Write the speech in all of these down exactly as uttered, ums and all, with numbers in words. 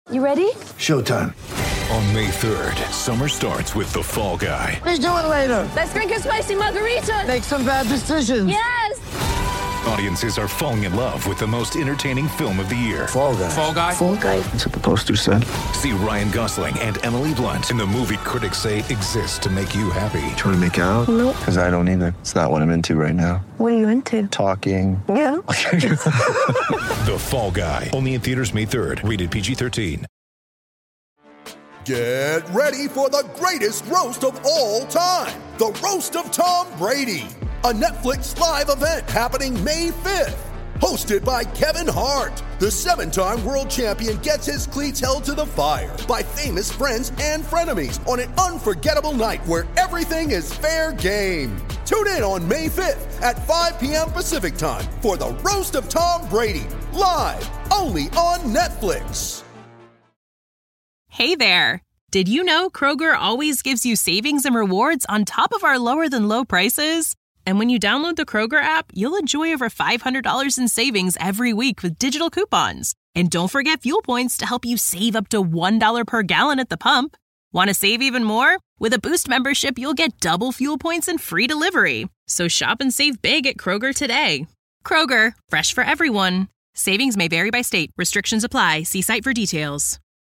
You ready? Showtime. On May third, summer starts with The Fall Guy. Let's do it later. Let's drink a spicy margarita. Make some bad decisions. Yes! Audiences are falling in love with the most entertaining film of the year. Fall Guy. Fall Guy? Fall Guy. That's what the poster said. See Ryan Gosling and Emily Blunt in the movie critics say exists to make you happy. Trying to make it out? Nope. Because I don't either. It's not what I'm into right now. What are you into? Talking. Yeah. The Fall Guy. Only in theaters May third. Rated P G thirteen. Get ready for the greatest roast of all time. The Roast of Tom Brady. A Netflix live event happening May fifth. Hosted by Kevin Hart. The seven-time world champion gets his cleats held to the fire by famous friends and frenemies on an unforgettable night where everything is fair game. Tune in on May fifth at five p.m. Pacific time for the Roast of Tom Brady. Live only on Netflix. Hey there! Did you know Kroger always gives you savings and rewards on top of our lower-than-low prices? And when you download the Kroger app, you'll enjoy over five hundred dollars in savings every week with digital coupons. And don't forget fuel points to help you save up to one dollar per gallon at the pump. Want to save even more? With a Boost membership, you'll get double fuel points and free delivery. So shop and save big at Kroger today. Kroger, fresh for everyone. Savings may vary by state. Restrictions apply. See site for details.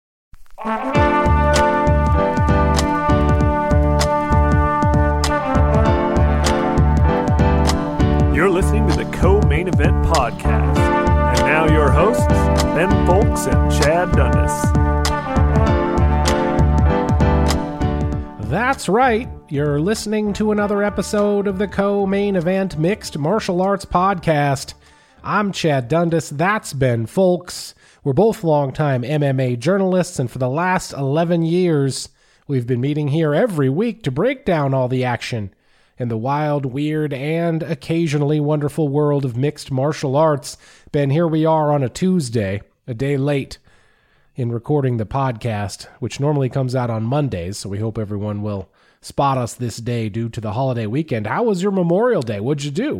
You're listening to the Co-Main Event Podcast. And now your hosts, Ben Folks and Chad Dundas. That's right. You're listening to another episode of the Co-Main Event Mixed Martial Arts Podcast. I'm Chad Dundas. That's Ben Folks. We're both longtime M M A journalists, and for the last eleven years, we've been meeting here every week to break down all the action in the wild, weird, and occasionally wonderful world of mixed martial arts. Ben, here we are on a Tuesday, a day late in recording the podcast, which normally comes out on Mondays, so we hope everyone will spot us this day due to the holiday weekend. How was your Memorial Day? What'd you do?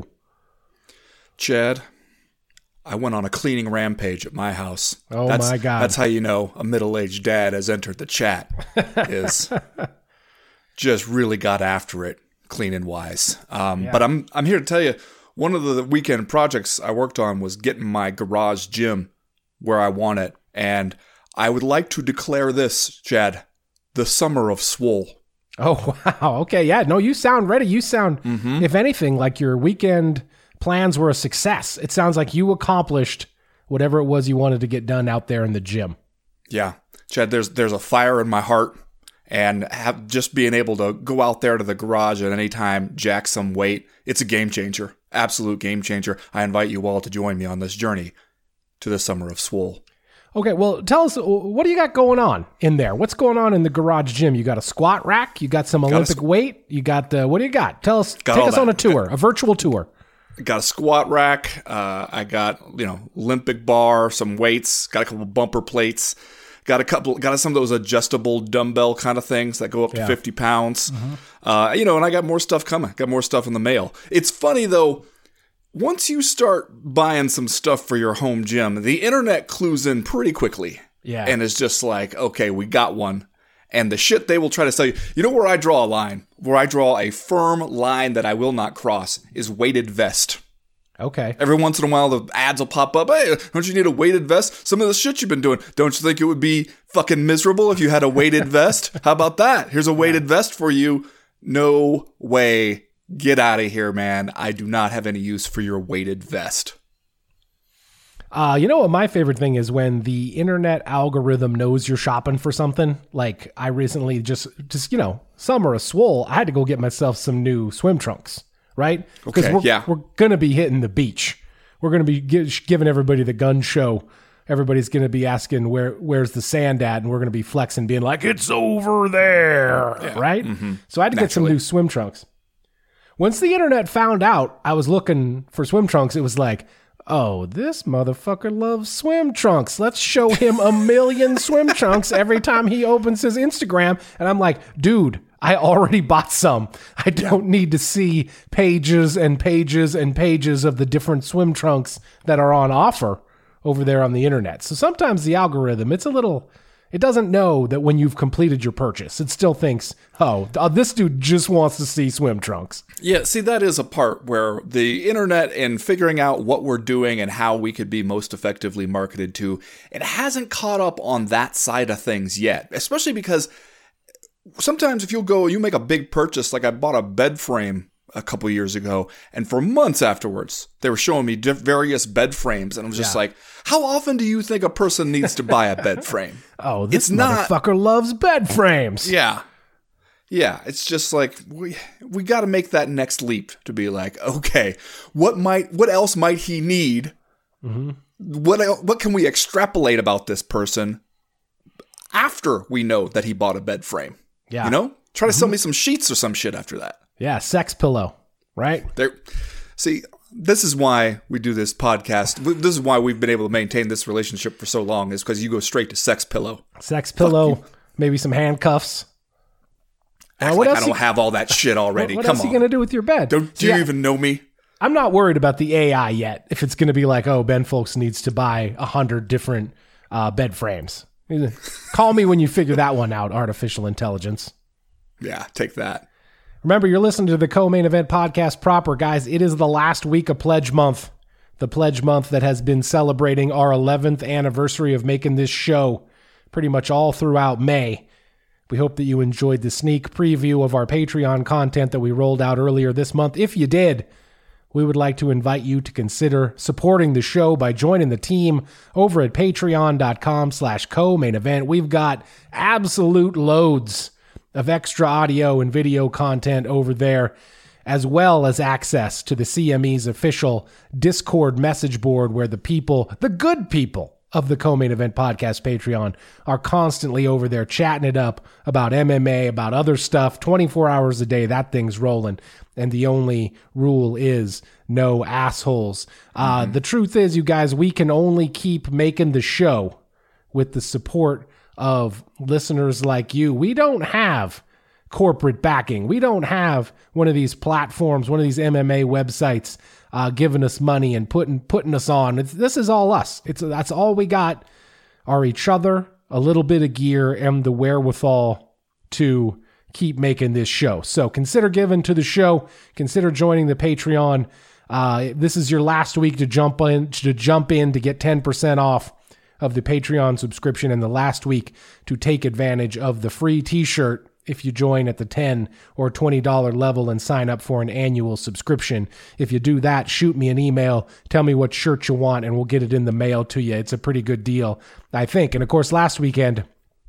Chad, I went on a cleaning rampage at my house. Oh, that's, my God. That's how you know a middle-aged dad has entered the chat, is just really got after it, cleaning-wise. Um, Yeah. But I'm I'm here to tell you, one of the weekend projects I worked on was getting my garage gym where I want it. And I would like to declare this, Chad, the summer of swole. Oh, wow. Okay, yeah. No, you sound ready. You sound, Mm-hmm. if anything, like your weekend plans were a success. It sounds like you accomplished whatever it was you wanted to get done out there in the gym. Yeah, Chad, there's there's a fire in my heart, and have just being able to go out there to the garage at any time, jack some weight, it's a game changer, absolute game changer. I invite you all to join me on this journey to the summer of swole. Okay, well, tell us, what do you got going on in there? What's going on in the garage gym? You got a squat rack? You got some Olympic squ- weight? You got, uh, what do you got? Tell us, Got take all us that. on a tour, a virtual tour. Got a squat rack. Uh, I got, you know, Olympic bar, some weights. Got a couple bumper plates. Got a couple. Got some of those adjustable dumbbell kind of things that go up to Yeah. fifty pounds. Uh, you know, and I got more stuff coming. Got more stuff in the mail. It's funny though. Once you start buying some stuff for your home gym, the internet clues in pretty quickly. Yeah. And it's just like, okay, we got one. And the shit they will try to sell you. You know where I draw a line? Where I draw a firm line that I will not cross is weighted vest. Okay. Every once in a while, the ads will pop up. Hey, don't you need a weighted vest? Some of the shit you've been doing. Don't you think it would be fucking miserable if you had a weighted vest? How about that? Here's a weighted vest for you. No way. Get out of here, man. I do not have any use for your weighted vest. Uh, you know what my favorite thing is? When the internet algorithm knows you're shopping for something. Like I recently just, just you know, summer of swole, I had to go get myself some new swim trunks, right? Because Okay, we're, yeah. we're going to be hitting the beach. We're going to be gi- giving everybody the gun show. Everybody's going to be asking where where's the sand at, and we're going to be flexing, being like, it's over there, Yeah. right? Mm-hmm. So I had to get some Naturally. new swim trunks. Once the internet found out I was looking for swim trunks, it was like, oh, this motherfucker loves swim trunks. Let's show him a million swim trunks every time he opens his Instagram. And I'm like, dude, I already bought some. I don't need to see pages and pages and pages of the different swim trunks that are on offer over there on the internet. So sometimes the algorithm, it's a little, it doesn't know that when you've completed your purchase, it still thinks, oh, this dude just wants to see swim trunks. Yeah, see, that is a part where the internet and figuring out what we're doing and how we could be most effectively marketed to, it hasn't caught up on that side of things yet, especially because sometimes if you'll go, you make a big purchase, like I bought a bed frame a couple years ago, and for months afterwards, they were showing me diff- various bed frames, and I was just yeah. like, how often do you think a person needs to buy a bed frame? Oh, this it's motherfucker not, loves bed frames. Yeah. Yeah, it's just like, we we got to make that next leap to be like, okay, what might, what else might he need? Mm-hmm. What el- what can we extrapolate about this person after we know that he bought a bed frame? Yeah. You know? Try to mm-hmm. sell me some sheets or some shit after that. Yeah, sex pillow, right? There. See, this is why we do this podcast. This is why we've been able to maintain this relationship for so long, is because you go straight to sex pillow. Sex pillow, maybe some handcuffs. Act uh, what like else I don't you, have all that shit already. What, what Come else on. are you going to do with your bed? Don't do yeah. you even know me? I'm not worried about the A I yet. If it's going to be like, oh, Ben Folks needs to buy a hundred different uh, bed frames. Call me when you figure that one out, artificial intelligence. Yeah, take that. Remember, you're listening to the Co-Main Event Podcast proper, guys. It is the last week of Pledge Month. The Pledge Month that has been celebrating our eleventh anniversary of making this show pretty much all throughout May. We hope that you enjoyed the sneak preview of our Patreon content that we rolled out earlier this month. If you did, we would like to invite you to consider supporting the show by joining the team over at patreon.com slash co-main event. We've got absolute loads of extra audio and video content over there, as well as access to the C M E's official Discord message board where the people, the good people of the Co-Main Event Podcast Patreon, are constantly over there chatting it up about M M A, about other stuff, twenty-four hours a day. That thing's rolling. And the only rule is no assholes. Uh, mm-hmm. The truth is, you guys, we can only keep making the show with the support of listeners like you. We don't have corporate backing. We don't have one of these platforms, one of these M M A websites uh, giving us money and putting putting us on. It's, this is all us. It's that's all we got are each other, a little bit of gear, and the wherewithal to keep making this show. So consider giving to the show. Consider joining the Patreon. Uh, this is your last week to jump in to jump in to get ten percent off of the Patreon subscription, and the last week to take advantage of the free t-shirt if you join at the ten or twenty dollars level and sign up for an annual subscription. If you do that, shoot me an email, tell me what shirt you want, and we'll get it in the mail to you. It's a pretty good deal, I think. And of course, last weekend,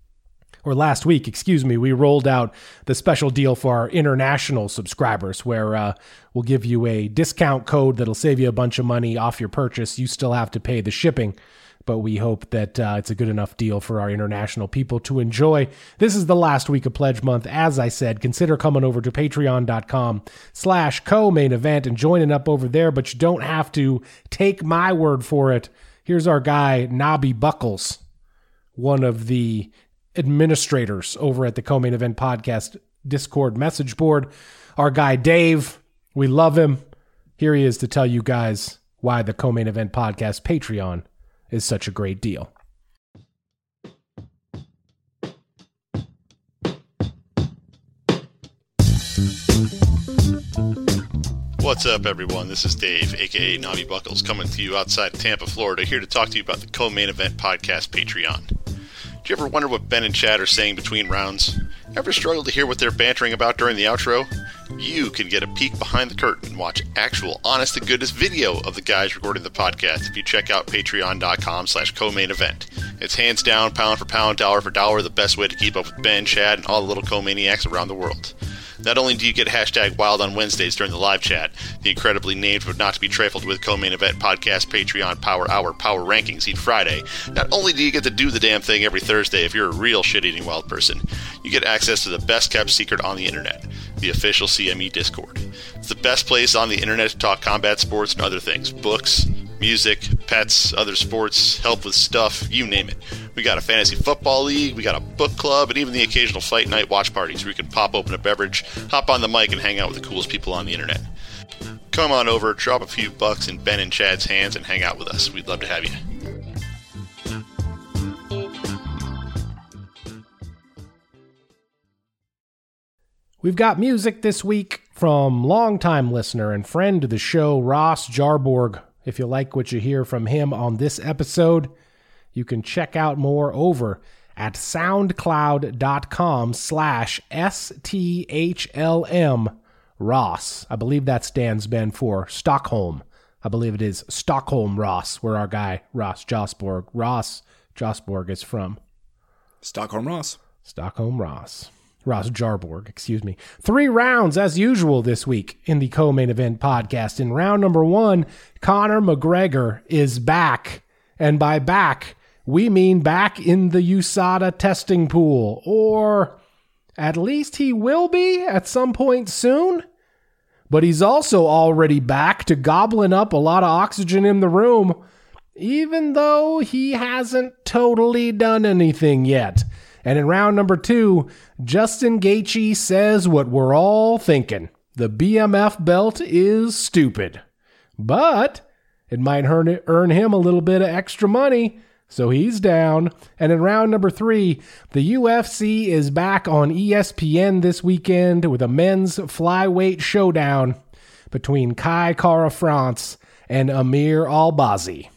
or last week, excuse me, we rolled out the special deal for our international subscribers where uh, we'll give you a discount code that'll save you a bunch of money off your purchase. You still have to pay the shipping, but we hope that uh, it's a good enough deal for our international people to enjoy. This is the last week of Pledge Month. As I said, consider coming over to patreon.com slash co-main event and joining up over there, but you don't have to take my word for it. Here's our guy, Nobby Buckles, one of the administrators over at the Co-Main Event Podcast Discord message board. Our guy, Dave, we love him. Here he is to tell you guys why the Co-Main Event Podcast Patreon is such a great deal. What's up, everyone? This is Dave, aka Nobby Buckles, coming to you outside of Tampa, Florida, here to talk to you about the Co-Main Event Podcast Patreon. Do you ever wonder what Ben and Chad are saying between rounds? Ever struggle to hear what they're bantering about during the outro? You can get a peek behind the curtain and watch actual honest-to-goodness video of the guys recording the podcast if you check out patreon.com slash co-main event. It's hands down, pound for pound, dollar for dollar, the best way to keep up with Ben, Chad, and all the little co-maniacs around the world. Not only do you get hashtag wild on Wednesdays during the live chat, the incredibly named but not to be trifled with Co-Main Event Podcast Patreon Power Hour Power Rankings each Friday, not only do you get to do the damn thing every Thursday if you're a real shit-eating wild person, you get access to the best-kept secret on the internet, the official C M E Discord. It's the best place on the internet to talk combat sports and other things, books, music, pets, other sports, help with stuff, you name it. We got a fantasy football league, we got a book club, and even the occasional fight night watch parties where you can pop open a beverage, hop on the mic, and hang out with the coolest people on the internet. Come on over, drop a few bucks in Ben and Chad's hands, and hang out with us. We'd love to have you. We've got music this week from longtime listener and friend to the show, Ross Jarborg. If you like what you hear from him on this episode, you can check out more over at soundcloud.com slash STHLM Ross. I believe that stands, Ben, for Stockholm. I believe it is Stockholm Ross, where our guy, Ross Josborg, Ross Josborg is from. Stockholm Ross. Stockholm Ross. Ross Jarborg, excuse me. Three rounds, as usual, this week in the co-main event podcast. In round number one, Conor McGregor is back. And by back, we mean back in the U S A D A testing pool. Or at least he will be at some point soon. But he's also already back to gobbling up a lot of oxygen in the room, even though he hasn't totally done anything yet. And in round number two, Justin Gaethje says what we're all thinking. The B M F belt is stupid. But it might earn, earn him a little bit of extra money, so he's down. And in round number three, the U F C is back on E S P N this weekend with a men's flyweight showdown between Kai Kara France and Amir Albazi.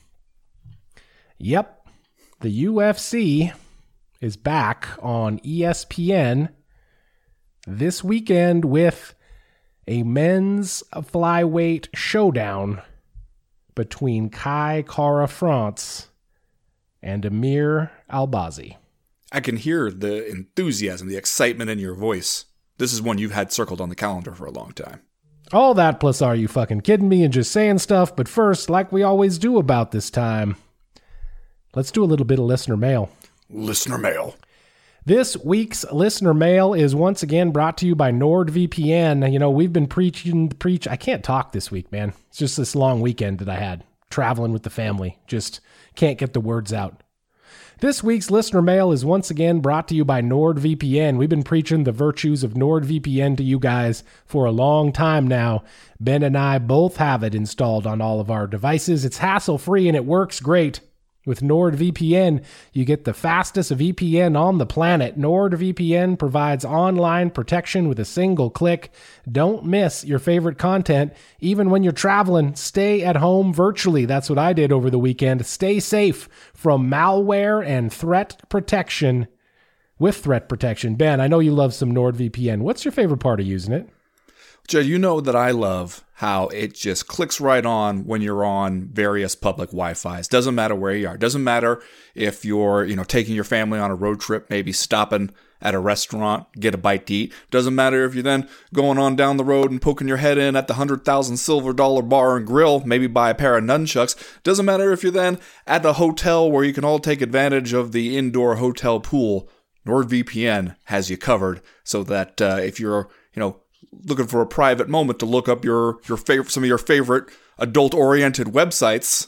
Yep, the U F C is back on E S P N this weekend with a men's flyweight showdown between Kai Kara France and Amir Albazi. I can hear the enthusiasm, the excitement in your voice. This is one you've had circled on the calendar for a long time. All that plus are you fucking kidding me and just saying stuff, but first, like we always do about this time, let's do a little bit of listener mail. Listener mail. This week's listener mail is once again brought to you by NordVPN. You know, we've been preaching, preach. I can't talk this week, man. It's just this long weekend that I had traveling with the family. Just can't get the words out. This week's listener mail is once again brought to you by NordVPN. We've been preaching the virtues of NordVPN to you guys for a long time now. Ben and I both have it installed on all of our devices. It's hassle-free and it works great. With NordVPN, you get the fastest V P N on the planet. NordVPN provides online protection with a single click. Don't miss your favorite content. Even when you're traveling, stay at home virtually. That's what I did over the weekend. Stay safe from malware and threat protection with threat protection. Ben, I know you love some NordVPN. What's your favorite part of using it? Jed, you know that I love how it just clicks right on when you're on various public Wi-Fis. Doesn't matter where you are. Doesn't matter if you're, you know, taking your family on a road trip, maybe stopping at a restaurant, get a bite to eat. Doesn't matter if you're then going on down the road and poking your head in at the one hundred thousand silver dollar bar and grill, maybe buy a pair of nunchucks. Doesn't matter if you're then at the hotel where you can all take advantage of the indoor hotel pool. NordVPN has you covered so that uh, if you're, you know, looking for a private moment to look up your, your favorite, some of your favorite adult-oriented websites,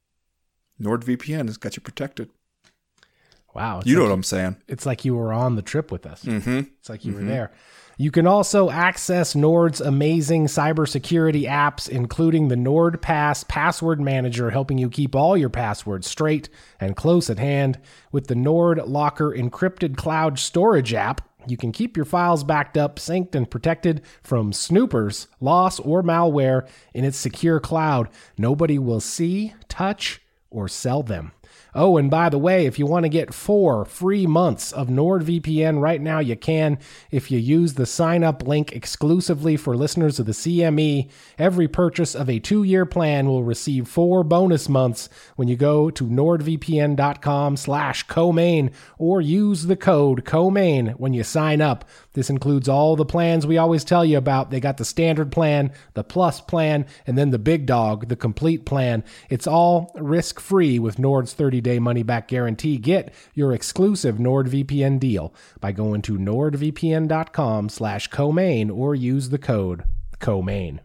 NordVPN has got you protected. Wow. You know like, what I'm saying. It's like you were on the trip with us. Mm-hmm. It's like you mm-hmm. were there. You can also access Nord's amazing cybersecurity apps, including the NordPass Password Manager, helping you keep all your passwords straight and close at hand. With the Nord Locker encrypted cloud storage app, you can keep your files backed up, synced, and protected from snoopers, loss, or malware in its secure cloud. Nobody will see, touch, or sell them. Oh, and by the way, if you want to get four free months of NordVPN right now, you can if you use the sign-up link exclusively for listeners of the C M E. Every purchase of a two-year plan will receive four bonus months when you go to nordvpn.com slash co-main or use the code COMAIN when you sign up. This includes all the plans we always tell you about. They got the standard plan, the plus plan, and then the big dog, the complete plan. It's all risk-free with Nord's thirty-day money-back guarantee. Get your exclusive NordVPN deal by going to nordvpn.com slash co-main or use the code COMAIN.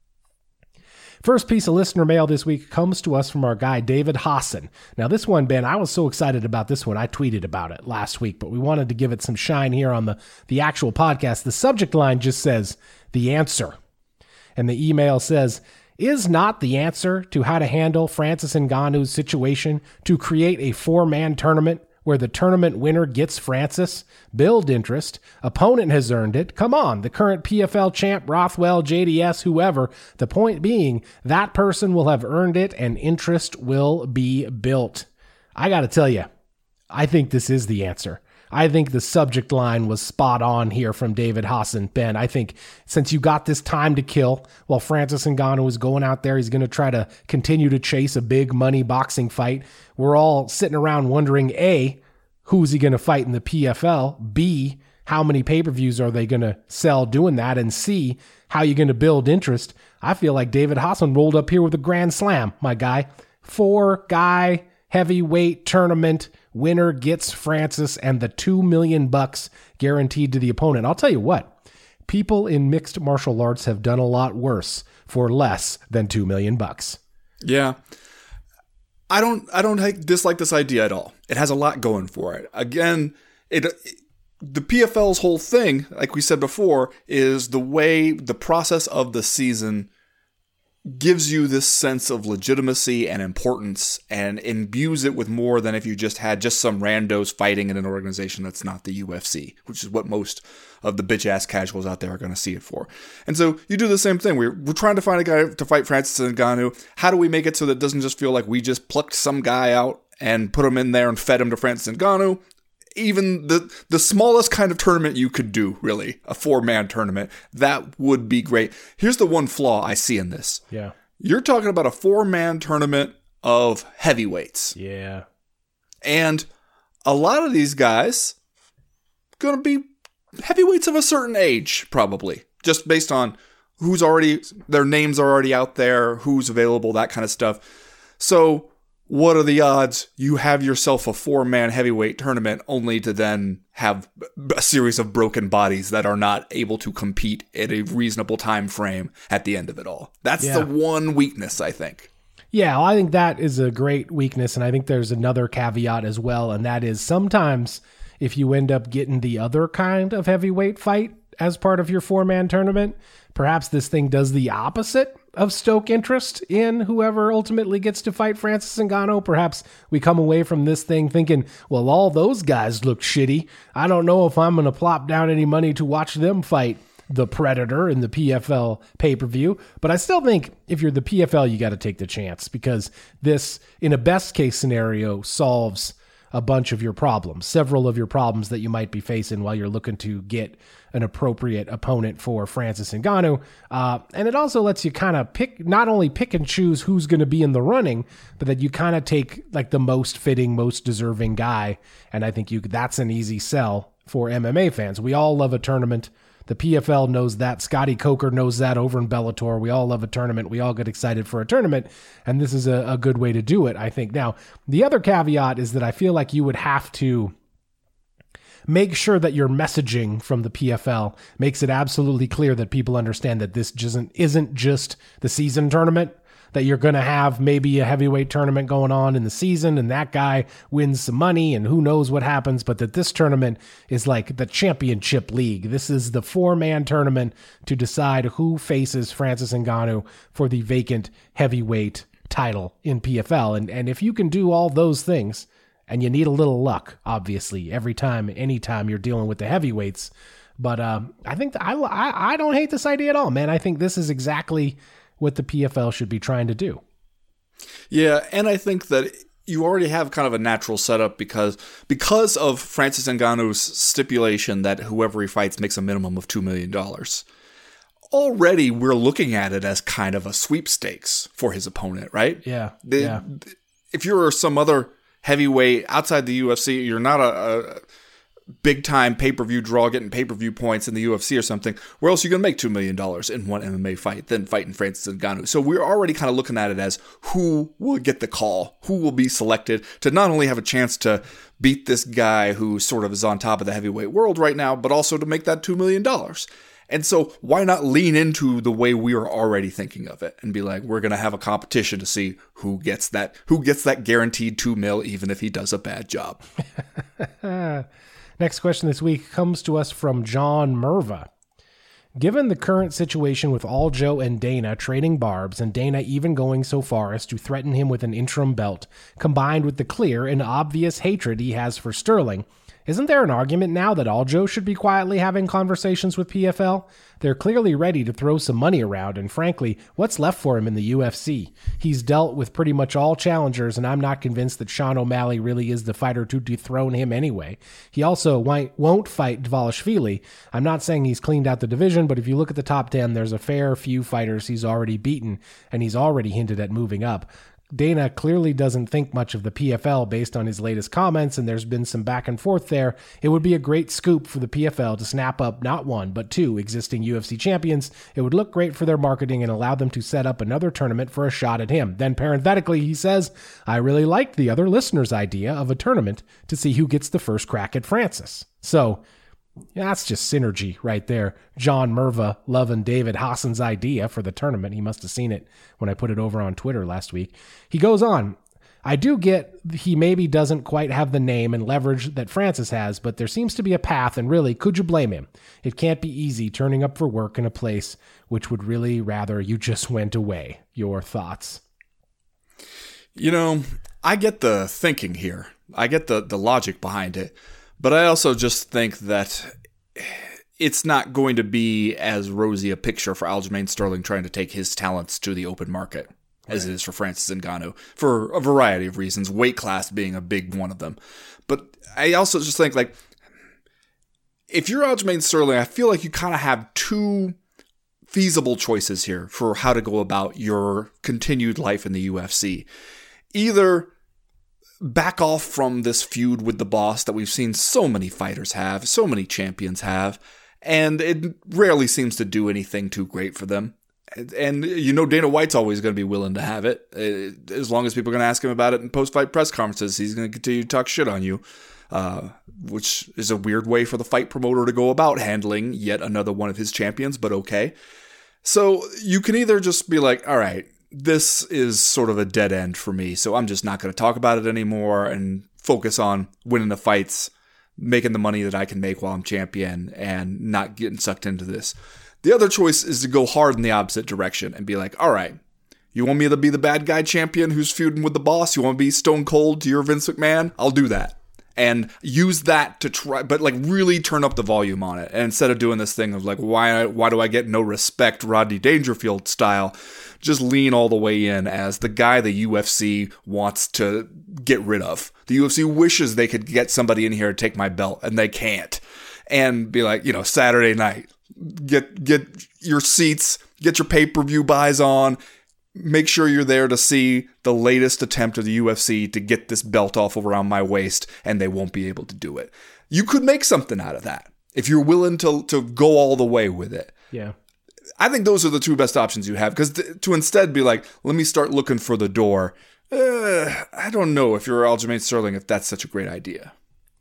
First piece of listener mail this week comes to us from our guy, David Hassan. Now, this one, Ben, I was so excited about this one. I tweeted about it last week, but we wanted to give it some shine here on the, the actual podcast. The subject line just says, "The answer." And the email says, "Is not the answer to how to handle Francis Ngannou's situation to create a four-man tournament where the tournament winner gets Francis, build interest, opponent has earned it. Come on, the current P F L champ, Rothwell, J D S, whoever. The point being, that person will have earned it and interest will be built. I got to tell you, I think this is the answer. I think the subject line was spot on here from David Hassan. Ben, I think since you got this time to kill while Francis Ngannou is going out there, he's going to try to continue to chase a big money boxing fight. We're all sitting around wondering, A, who's he going to fight in the P F L? B, how many pay-per-views are they going to sell doing that? And C, how are you going to build interest? I feel like David Hassan rolled up here with a grand slam, my guy. Four-guy heavyweight tournament. Winner gets Francis and the two million bucks guaranteed to the opponent. I'll tell you what, people in mixed martial arts have done a lot worse for less than two million bucks. Yeah. I don't, I don't like, dislike this idea at all. It has a lot going for it. Again, it, it the P F L's whole thing, like we said before, is the way the process of the season gives you this sense of legitimacy and importance and imbues it with more than if you just had just some randos fighting in an organization that's not the U F C, which is what most of the bitch-ass casuals out there are going to see it for. And so you do the same thing. We're, we're trying to find a guy to fight Francis Ngannou. How do we make it so that it doesn't just feel like we just plucked some guy out and put him in there and fed him to Francis Ngannou? Even the the smallest kind of tournament you could do, really, a four-man tournament, that would be great. Here's the one flaw I see in this. Yeah. You're talking about a four-man tournament of heavyweights. Yeah. And a lot of these guys going to be heavyweights of a certain age, probably, just based on who's already, their names are already out there, who's available, that kind of stuff. So what are the odds you have yourself a four-man heavyweight tournament only to then have a series of broken bodies that are not able to compete at a reasonable time frame at the end of it all? That's yeah. the one weakness, I think. Yeah, well, I think that is a great weakness, and I think there's another caveat as well, and that is sometimes if you end up getting the other kind of heavyweight fight as part of your four-man tournament, perhaps this thing does the opposite of stoke interest in whoever ultimately gets to fight Francis Ngannou. Perhaps we come away from this thing thinking, well, all those guys look shitty. I don't know if I'm going to plop down any money to watch them fight the Predator in the P F L pay-per-view. But I still think if you're the P F L, you got to take the chance, because this, in a best case scenario, solves a bunch of your problems, several of your problems that you might be facing while you're looking to get an appropriate opponent for Francis Ngannou. Uh, and it also lets you kind of pick, not only pick and choose who's going to be in the running, but that you kind of take like the most fitting, most deserving guy. And I think you that's an easy sell for M M A fans. We all love a tournament. The P F L knows that. Scotty Coker knows that over in Bellator. We all love a tournament. We all get excited for a tournament, and this is a, a good way to do it, I think. Now, the other caveat is that I feel like you would have to make sure that your messaging from the P F L makes it absolutely clear that people understand that this isn't, isn't just the season tournament, that you're going to have maybe a heavyweight tournament going on in the season and that guy wins some money and who knows what happens, but that this tournament is like the championship league. This is the four-man tournament to decide who faces Francis Ngannou for the vacant heavyweight title in P F L. And, and if you can do all those things, and you need a little luck, obviously, every time, anytime you're dealing with the heavyweights. But um, I think I, I I don't hate this idea at all, man. I think this is exactly what the P F L should be trying to do. Yeah, and I think that you already have kind of a natural setup because because of Francis Ngannou's stipulation that whoever he fights makes a minimum of two million dollars. Already, we're looking at it as kind of a sweepstakes for his opponent, right? Yeah. The, yeah. If you're some other heavyweight outside the U F C, you're not a, a big-time pay-per-view draw getting pay-per-view points in the U F C or something, where else are you going to make two million dollars in one M M A fight than fighting Francis Ngannou? So we're already kind of looking at it as who will get the call, who will be selected to not only have a chance to beat this guy who sort of is on top of the heavyweight world right now, but also to make that two million dollars. And so why not lean into the way we are already thinking of it and be like, we're going to have a competition to see who gets that, who gets that guaranteed two mil, even if he does a bad job. Next question this week comes to us from John Merva. Given the current situation with Aljo and Dana trading barbs, and Dana even going so far as to threaten him with an interim belt, combined with the clear and obvious hatred he has for Sterling, isn't there an argument now that Aljo should be quietly having conversations with P F L? They're clearly ready to throw some money around, and frankly, what's left for him in the U F C? He's dealt with pretty much all challengers, and I'm not convinced that Sean O'Malley really is the fighter to dethrone him anyway. He also won't fight Dvalishvili. I'm not saying he's cleaned out the division, but if you look at the top ten, there's a fair few fighters he's already beaten, and he's already hinted at moving up. Dana clearly doesn't think much of the P F L based on his latest comments, and there's been some back and forth there. It would be a great scoop for the P F L to snap up not one, but two existing U F C champions. It would look great for their marketing and allow them to set up another tournament for a shot at him. Then parenthetically, he says, I really liked the other listener's idea of a tournament to see who gets the first crack at Francis. So, yeah, that's just synergy right there. John Merva loving David Hassan's idea for the tournament. He must have seen it when I put it over on Twitter last week. He goes on, I do get he maybe doesn't quite have the name and leverage that Francis has, but there seems to be a path, and really, could you blame him? It can't be easy turning up for work in a place which would really rather you just went away. Your thoughts? You know, I get the thinking here. I get the, the logic behind it. But I also just think that it's not going to be as rosy a picture for Aljamain Sterling trying to take his talents to the open market as right. it is for Francis Ngannou, for a variety of reasons, weight class being a big one of them. But I also just think, like, if you're Aljamain Sterling, I feel like you kind of have two feasible choices here for how to go about your continued life in the U F C. Either back off from this feud with the boss that we've seen so many fighters have, so many champions have, and it rarely seems to do anything too great for them. And you know Dana White's always going to be willing to have it. As long as people are going to ask him about it in post-fight press conferences, he's going to continue to talk shit on you, uh, which is a weird way for the fight promoter to go about handling yet another one of his champions, but okay. So you can either just be like, all right, this is sort of a dead end for me, so I'm just not going to talk about it anymore and focus on winning the fights, making the money that I can make while I'm champion, and not getting sucked into this. The other choice is to go hard in the opposite direction and be like, all right, you want me to be the bad guy champion who's feuding with the boss? You want to be Stone Cold to your Vince McMahon? I'll do that. And use that to try, but like really turn up the volume on it. And instead of doing this thing of like, why why do I get no respect, Rodney Dangerfield style, just lean all the way in as the guy the U F C wants to get rid of. The U F C wishes they could get somebody in here to take my belt, and they can't. And be like, you know, Saturday night, get get your seats, get your pay-per-view buys on. Make sure you're there to see the latest attempt of the U F C to get this belt off around my waist, and they won't be able to do it. You could make something out of that if you're willing to to go all the way with it. Yeah. I think those are the two best options you have, because th- to instead be like, let me start looking for the door. Uh, I don't know if you're Aljamain Sterling, if that's such a great idea.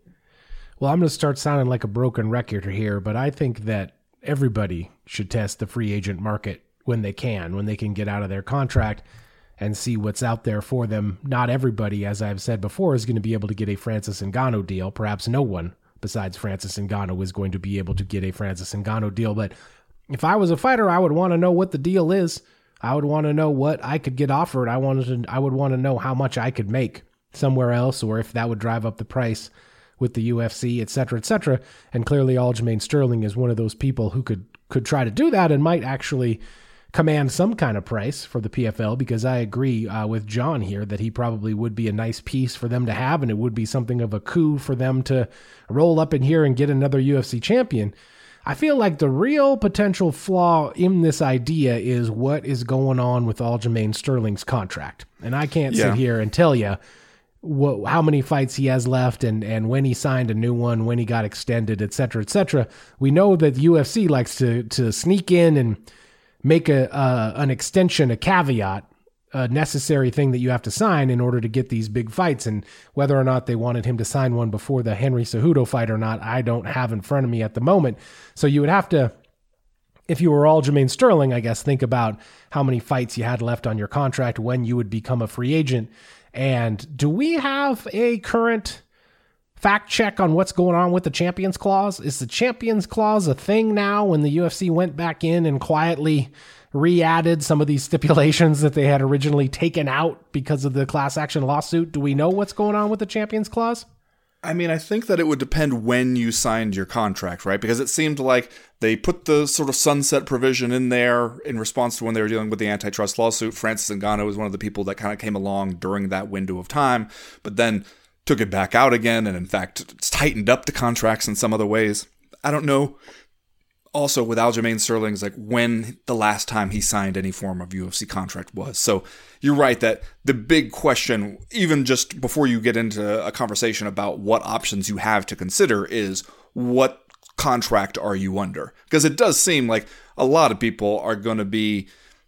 Well, I'm going to start sounding like a broken record here, but I think that everybody should test the free agent market when they can, when they can get out of their contract and see what's out there for them. Not everybody, as I've said before, is going to be able to get a Francis Ngannou deal. Perhaps no one besides Francis Ngannou is going to be able to get a Francis Ngannou deal. But if I was a fighter, I would want to know what the deal is. I would want to know what I could get offered. I wanted to, I would want to know how much I could make somewhere else, or if that would drive up the price with the U F C, et cetera, et cetera. And clearly Aljamain Sterling is one of those people who could, could try to do that and might actually command some kind of price for the P F L, because I agree uh, with John here that he probably would be a nice piece for them to have, and it would be something of a coup for them to roll up in here and get another U F C champion. I feel like the real potential flaw in this idea is what is going on with Aljamain Sterling's contract. And I can't yeah. sit here and tell you what, how many fights he has left, and, and when he signed a new one, when he got extended, et cetera, et cetera. We know that U F C likes to to sneak in and make a uh, an extension, a caveat, a necessary thing that you have to sign in order to get these big fights. And whether or not they wanted him to sign one before the Henry Cejudo fight or not, I don't have in front of me at the moment. So you would have to, if you were Aljamain Sterling, I guess, think about how many fights you had left on your contract, when you would become a free agent. And do we have a current fact check on what's going on with the Champions Clause? Is the Champions Clause a thing now when the U F C went back in and quietly re-added some of these stipulations that they had originally taken out because of the class action lawsuit? Do we know what's going on with the Champions Clause? I mean, I think that it would depend when you signed your contract, right? Because it seemed like they put the sort of sunset provision in there in response to when they were dealing with the antitrust lawsuit. Francis Ngannou was one of the people that kind of came along during that window of time, but then took it back out again, and in fact, tightened up the contracts in some other ways. I don't know. Also, with Aljamain Sterling's, like when the last time he signed any form of U F C contract was. So you're right that the big question, even just before you get into a conversation about what options you have to consider, is what contract are you under? Because it does seem like a lot of people are going to be,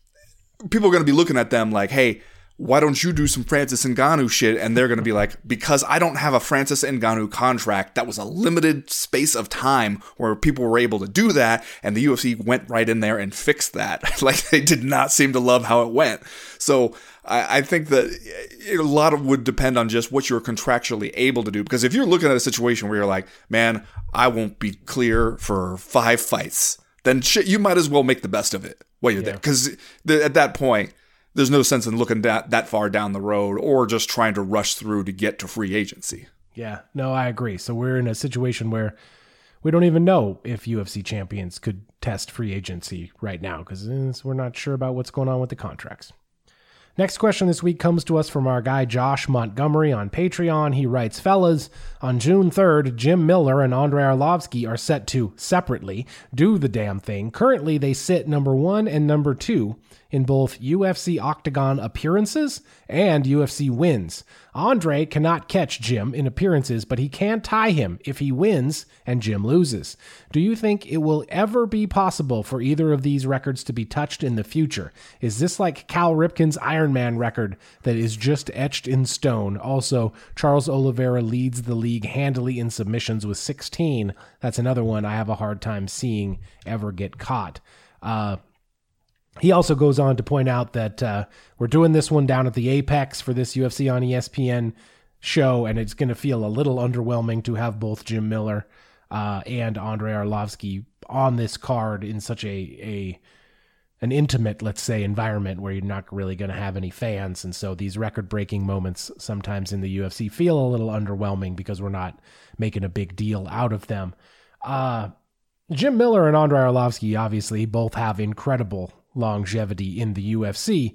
people are going to be looking at them like, hey, why don't you do some Francis Ngannou shit? And they're going to be like, because I don't have a Francis Ngannou contract, that was a limited space of time where people were able to do that, and the U F C went right in there and fixed that. Like, they did not seem to love how it went. So I, I think that a lot of would depend on just what you're contractually able to do. Because if you're looking at a situation where you're like, man, I won't be clear for five fights, then shit, you might as well make the best of it while you're yeah. there. Because at that point, there's no sense in looking that, that far down the road or just trying to rush through to get to free agency. Yeah, no, I agree. So we're in a situation where we don't even know if U F C champions could test free agency right now because we're not sure about what's going on with the contracts. Next question this week comes to us from our guy Josh Montgomery on Patreon. He writes, fellas, on June third, Jim Miller and Andrei Arlovski are set to separately do the damn thing. Currently, they sit number one and number two in both U F C Octagon appearances and U F C wins. Andre cannot catch Jim in appearances, but he can tie him if he wins and Jim loses. Do you think it will ever be possible for either of these records to be touched in the future? Is this like Cal Ripken's Iron Man record that is just etched in stone? Also, Charles Oliveira leads the league handily in submissions with sixteen. That's another one I have a hard time seeing ever get caught. Uh, He also goes on to point out that uh, we're doing this one down at the Apex for this U F C on E S P N show, and it's going to feel a little underwhelming to have both Jim Miller uh, and Andrei Arlovski on this card in such a a an intimate, let's say, environment where you're not really going to have any fans. And so these record-breaking moments sometimes in the U F C feel a little underwhelming because we're not making a big deal out of them. Uh, Jim Miller and Andrei Arlovski obviously both have incredible longevity in the U F C.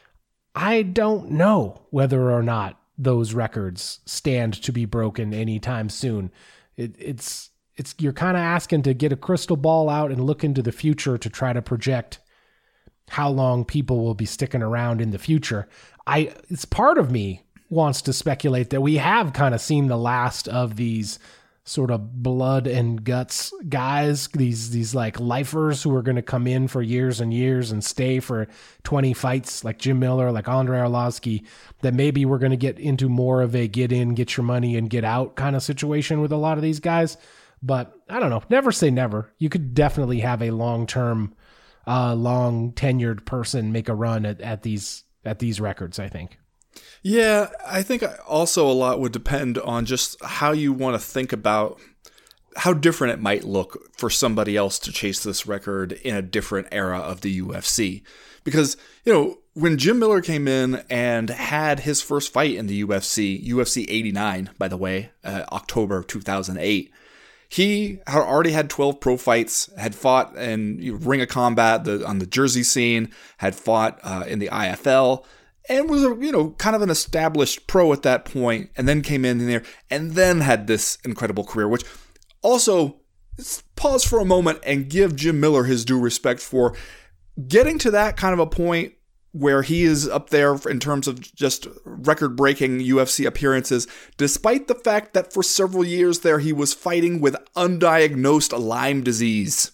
I don't know whether or not those records stand to be broken anytime soon. It, it's it's you're kind of asking to get a crystal ball out and look into the future to try to project how long people will be sticking around in the future. I it's part of me wants to speculate that we have kind of seen the last of these sort of blood and guts guys, these these like lifers who are going to come in for years and years and stay for twenty fights, like Jim Miller, like Andrei Arlovski, that maybe we're going to get into more of a get in, get your money and get out kind of situation with a lot of these guys. But I don't know, never say never. You could definitely have a long-term, uh, long tenured person make a run at, at these at these records, I think. Yeah, I think also a lot would depend on just how you want to think about how different it might look for somebody else to chase this record in a different era of the U F C. Because, you know, when Jim Miller came in and had his first fight in the U F C, U F C eighty-nine, by the way, uh, October two thousand eight, he had already had twelve pro fights, had fought in Ring of Combat the, on the Jersey scene, had fought uh, in the I F L, and was, a, you know, kind of an established pro at that point, and then came in there, and then had this incredible career, which also, pause for a moment and give Jim Miller his due respect for getting to that kind of a point where he is up there in terms of just record-breaking U F C appearances, despite the fact that for several years there he was fighting with undiagnosed Lyme disease.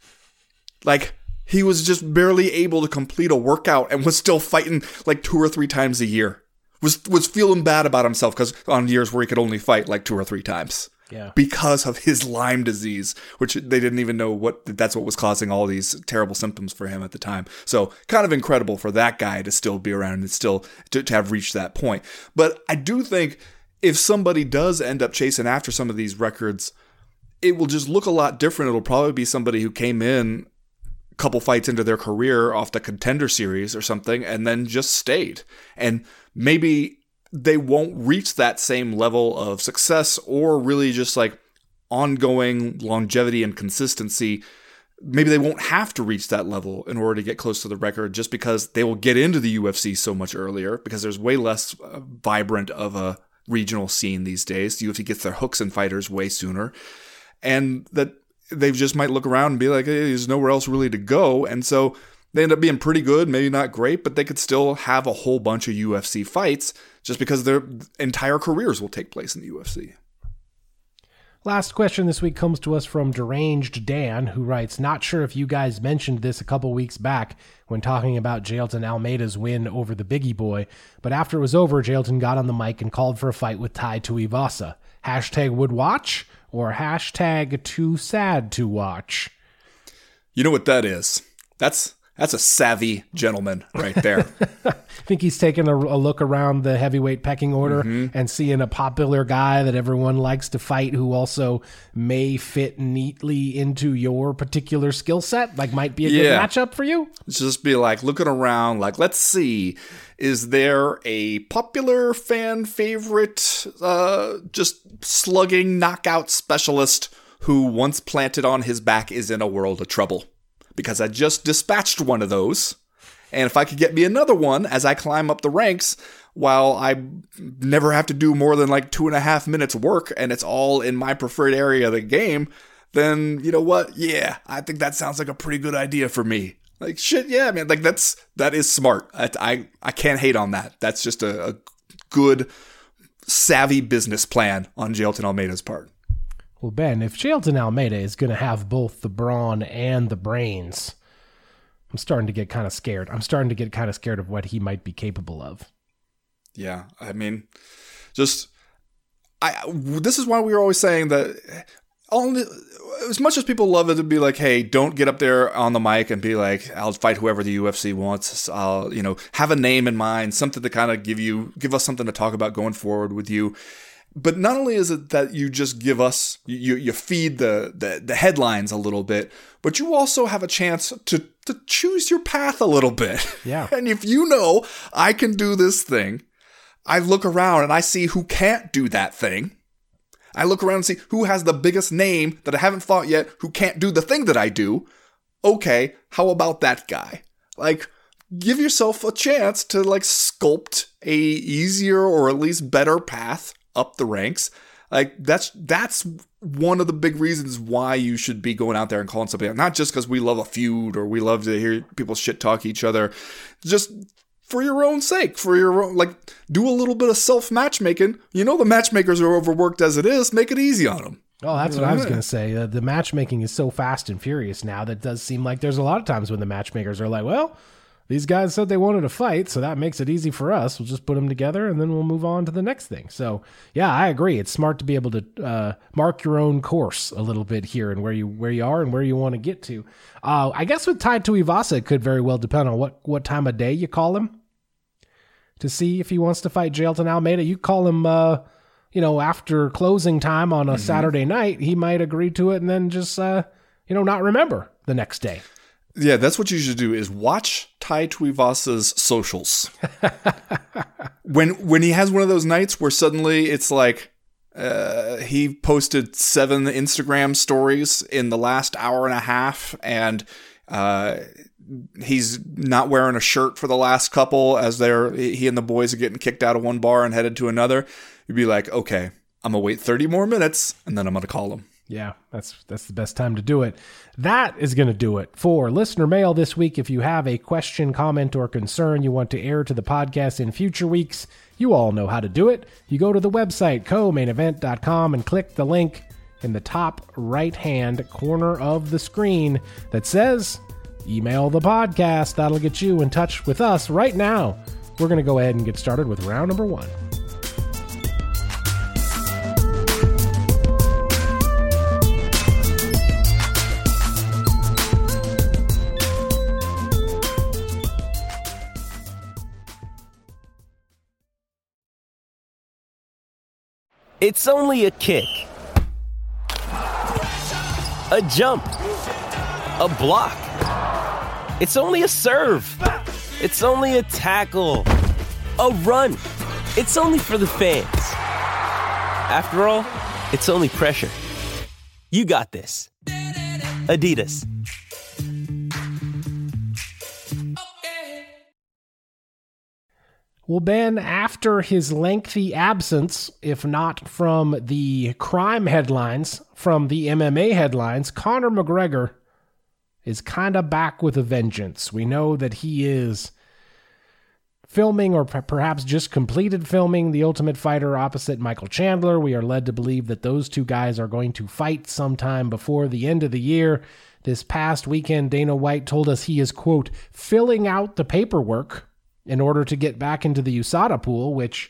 Like, he was just barely able to complete a workout and was still fighting like two or three times a year. Was was feeling bad about himself because on years where he could only fight like two or three times. Yeah. Because of his Lyme disease, which they didn't even know what that's what was causing all these terrible symptoms for him at the time. So kind of incredible for that guy to still be around and still to, to have reached that point. But I do think if somebody does end up chasing after some of these records, it will just look a lot different. It'll probably be somebody who came in a couple fights into their career off the Contender Series or something and then just stayed. And maybe they won't reach that same level of success or really just like ongoing longevity and consistency. Maybe they won't have to reach that level in order to get close to the record just because they will get into the U F C so much earlier because there's way less uh, vibrant of a regional scene these days. The U F C gets their hooks in fighters way sooner. And that they just might look around and be like, hey, there's nowhere else really to go. And so they end up being pretty good, maybe not great, but they could still have a whole bunch of U F C fights just because their entire careers will take place in the U F C. Last question this week comes to us from Deranged Dan, who writes, not sure if you guys mentioned this a couple weeks back when talking about Jailton Almeida's win over the Biggie Boy, but after it was over, Jailton got on the mic and called for a fight with Tai Tuivasa. Hashtag would watch or hashtag too sad to watch? You know what that is? That's That's a savvy gentleman right there. I think he's taking a, a look around the heavyweight pecking order mm-hmm. and seeing a popular guy that everyone likes to fight who also may fit neatly into your particular skill set, like might be a yeah. good matchup for you. Just be like looking around, like, let's see, is there a popular fan favorite, uh, just slugging knockout specialist who once planted on his back is in a world of trouble? Because I just dispatched one of those. And if I could get me another one as I climb up the ranks, while I never have to do more than like two and a half minutes work, and it's all in my preferred area of the game, then you know what? Yeah, I think that sounds like a pretty good idea for me. Like, shit, yeah, man. Like, that's, that is smart. I, I, I can't hate on that. That's just a, a good, savvy business plan on Jailton Almeida's part. Well, Ben, if Jailton Almeida is going to have both the brawn and the brains, I'm starting to get kind of scared. I'm starting to get kind of scared of what he might be capable of. Yeah, I mean, just, I. This is why we were always saying that, only, as much as people love it to be like, hey, don't get up there on the mic and be like, I'll fight whoever the U F C wants. I'll, you know, have a name in mind, something to kind of give you, give us something to talk about going forward with you. But not only is it that you just give us, you you feed the, the, the headlines a little bit, but you also have a chance to, to choose your path a little bit. Yeah. And if you know, I can do this thing, I look around and I see who can't do that thing. I look around and see who has the biggest name that I haven't fought yet, who can't do the thing that I do. Okay, how about that guy? Like, give yourself a chance to like sculpt a easier or at least better path up the ranks. Like that's that's one of the big reasons why you should be going out there and calling somebody out. Not just because we love a feud or we love to hear people shit talk each other, just for your own sake, for your own, like, do a little bit of self matchmaking. You know the matchmakers are overworked as it is. Make it easy on them. Oh, that's what I was going to say. Uh, the matchmaking is so fast and furious now that it does seem like there's a lot of times when the matchmakers are like, well, these guys said they wanted to fight, so that makes it easy for us. We'll just put them together, and then we'll move on to the next thing. So, yeah, I agree. It's smart to be able to uh, mark your own course a little bit here and where you where you are and where you want to get to. Uh, I guess with Tai Tuivasa, it could very well depend on what, what time of day you call him to see if he wants to fight Jailton Almeida. You call him, uh, you know, after closing time on a mm-hmm. Saturday night, he might agree to it and then just, uh, you know, not remember the next day. Yeah, that's what you should do is watch Tai Tuivasa's socials. when when he has one of those nights where suddenly it's like uh, he posted seven Instagram stories in the last hour and a half and uh, he's not wearing a shirt for the last couple as they're he and the boys are getting kicked out of one bar and headed to another, you'd be like, okay, I'm going to wait thirty more minutes and then I'm going to call him. Yeah, that's that's the best time to do it. That is going to do it for listener mail this week. If you have a question, comment, or concern you want to air to the podcast in future weeks, you all know how to do it. You go to the website, co main event dot com, and click the link in the top right-hand corner of the screen that says email the podcast. That'll get you in touch with us right now. We're going to go ahead and get started with round number one. It's only a kick, a jump, a block. It's only a serve. It's only a tackle, a run. It's only for the fans. After all, it's only pressure. You got this. Adidas. Well, Ben, after his lengthy absence, if not from the crime headlines, from the M M A headlines, Conor McGregor is kind of back with a vengeance. We know that he is filming, or p- perhaps just completed filming, The Ultimate Fighter opposite Michael Chandler. We are led to believe that those two guys are going to fight sometime before the end of the year. This past weekend, Dana White told us he is, quote, filling out the paperwork in order to get back into the U S A D A pool, which,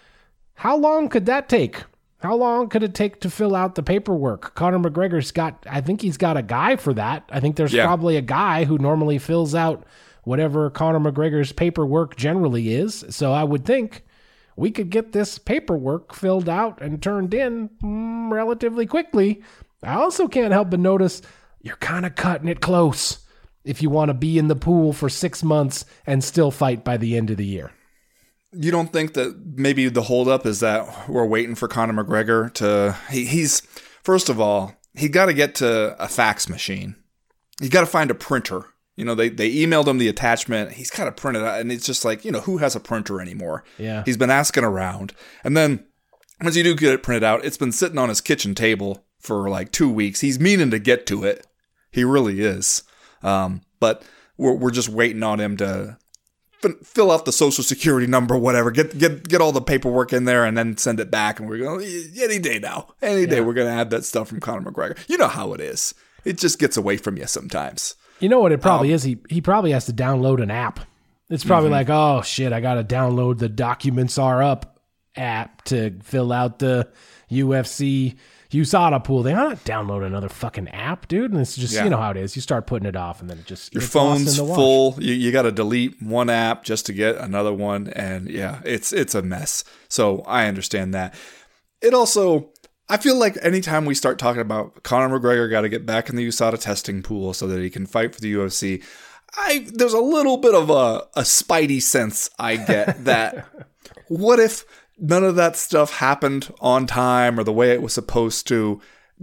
how long could that take? How long could it take to fill out the paperwork? Conor McGregor's got, I think he's got a guy for that. I think there's yeah. probably a guy who normally fills out whatever Conor McGregor's paperwork generally is. So I would think we could get this paperwork filled out and turned in mm, relatively quickly. I also can't help but notice you're kind of cutting it close if you want to be in the pool for six months and still fight by the end of the year. You don't think that maybe the holdup is that we're waiting for Conor McGregor to... He, he's... First of all, he got to get to a fax machine. He got to find a printer. You know, they, they emailed him the attachment. He's got to print it out. And it's just like, you know, who has a printer anymore? Yeah. He's been asking around. And then once you do get it printed out, it's been sitting on his kitchen table for like two weeks. He's meaning to get to it. He really is. Um, but we're we're just waiting on him to f- fill out the social security number, whatever, get get get all the paperwork in there, and then send it back. And we're going any day now, any day yeah. we're going to have that stuff from Conor McGregor. You know how it is. It just gets away from you sometimes. You know what it probably um, is? He he probably has to download an app. It's probably mm-hmm. like, oh shit, I got to download the Documents Are Up app to fill out the U F C U S A D A pool. They not download another fucking app, dude. And it's just, yeah. you know how it is. You start putting it off and then it just your phone's full. You, you got to delete one app just to get another one. And yeah, it's, it's a mess. So I understand that. It also, I feel like anytime we start talking about Conor McGregor got to get back in the U S A D A testing pool so that he can fight for the U F C, I, there's a little bit of a, a spidey sense I get that what if none of that stuff happened on time or the way it was supposed to?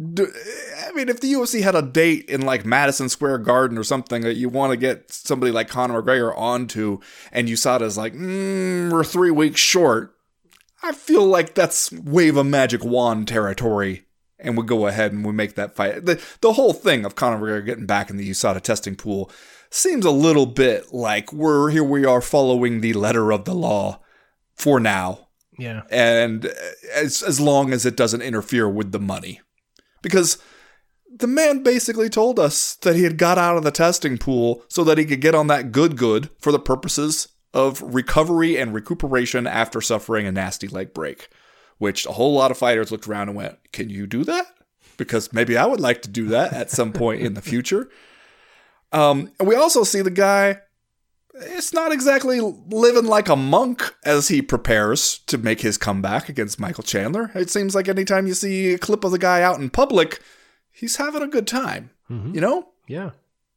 I mean, if the U F C had a date in like Madison Square Garden or something that you want to get somebody like Conor McGregor onto, and U S A D A's like, mm, we're three weeks short, I feel like that's wave a magic wand territory, and we go ahead and we make that fight. The, the whole thing of Conor McGregor getting back in the U S A D A testing pool seems a little bit like we're here we are following the letter of the law for now. Yeah. And as as long as it doesn't interfere with the money. Because the man basically told us that he had got out of the testing pool so that he could get on that good good for the purposes of recovery and recuperation after suffering a nasty leg break. Which a whole lot of fighters looked around and went, can you do that? Because maybe I would like to do that at some point in the future. Um, and we also see the guy, it's not exactly living like a monk as he prepares to make his comeback against Michael Chandler. It seems like anytime you see a clip of the guy out in public, he's having a good time, mm-hmm. you know? Yeah.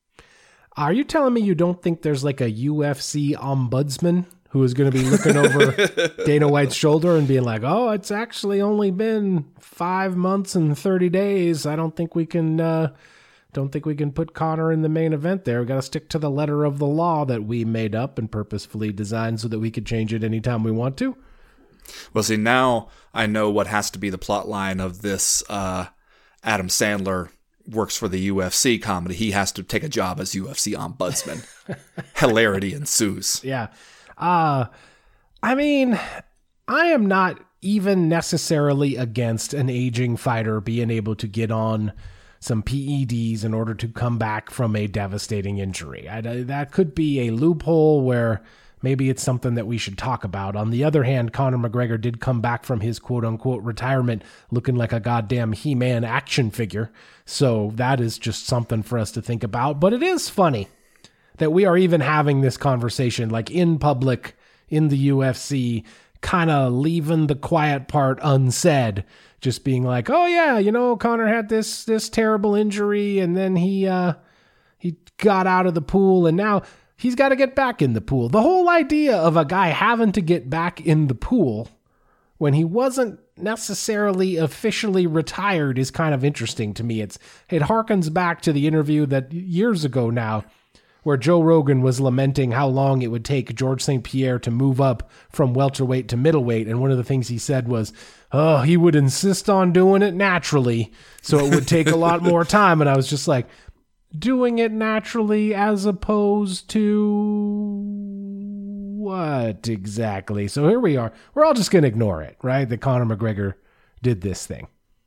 Are you telling me you don't think there's like a U F C ombudsman who is going to be looking over Dana White's shoulder and being like, oh, it's actually only been five months and thirty days. I don't think we can... Uh, Don't think we can put Conor in the main event there. We got to stick to the letter of the law that we made up and purposefully designed so that we could change it anytime we want to. Well, see, now I know what has to be the plot line of this uh, Adam Sandler works for the U F C comedy. He has to take a job as U F C ombudsman. Hilarity ensues. Yeah. Uh, I mean, I am not even necessarily against an aging fighter being able to get on some P E Ds in order to come back from a devastating injury. I, that could be a loophole where maybe it's something that we should talk about. On the other hand, Conor McGregor did come back from his quote-unquote retirement looking like a goddamn He-Man action figure. So that is just something for us to think about. But it is funny that we are even having this conversation, like in public, in the U F C, kind of leaving the quiet part unsaid, just being like, oh yeah, you know, Conor had this this terrible injury, and then he uh, he got out of the pool, and now he's got to get back in the pool. The whole idea of a guy having to get back in the pool when he wasn't necessarily officially retired is kind of interesting to me. It's it harkens back to the interview that years ago now, where Joe Rogan was lamenting how long it would take George Saint Pierre to move up from welterweight to middleweight. And one of the things he said was, oh, he would insist on doing it naturally, so it would take a lot more time. And I was just like, doing it naturally as opposed to what exactly? So here we are. We're all just going to ignore it, right? That Conor McGregor did this thing.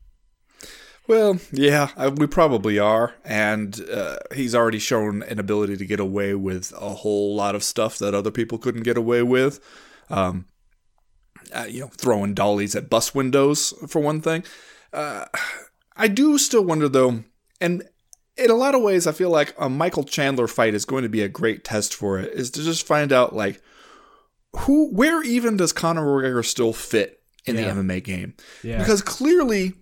Well, yeah, I, we probably are, and uh, he's already shown an ability to get away with a whole lot of stuff that other people couldn't get away with. Um, uh, you know, throwing dollies at bus windows, for one thing. Uh, I do still wonder, though, and in a lot of ways, I feel like a Michael Chandler fight is going to be a great test for it, is to just find out, like, who, where even does Conor McGregor still fit in yeah. the M M A game? Yeah. Because clearly,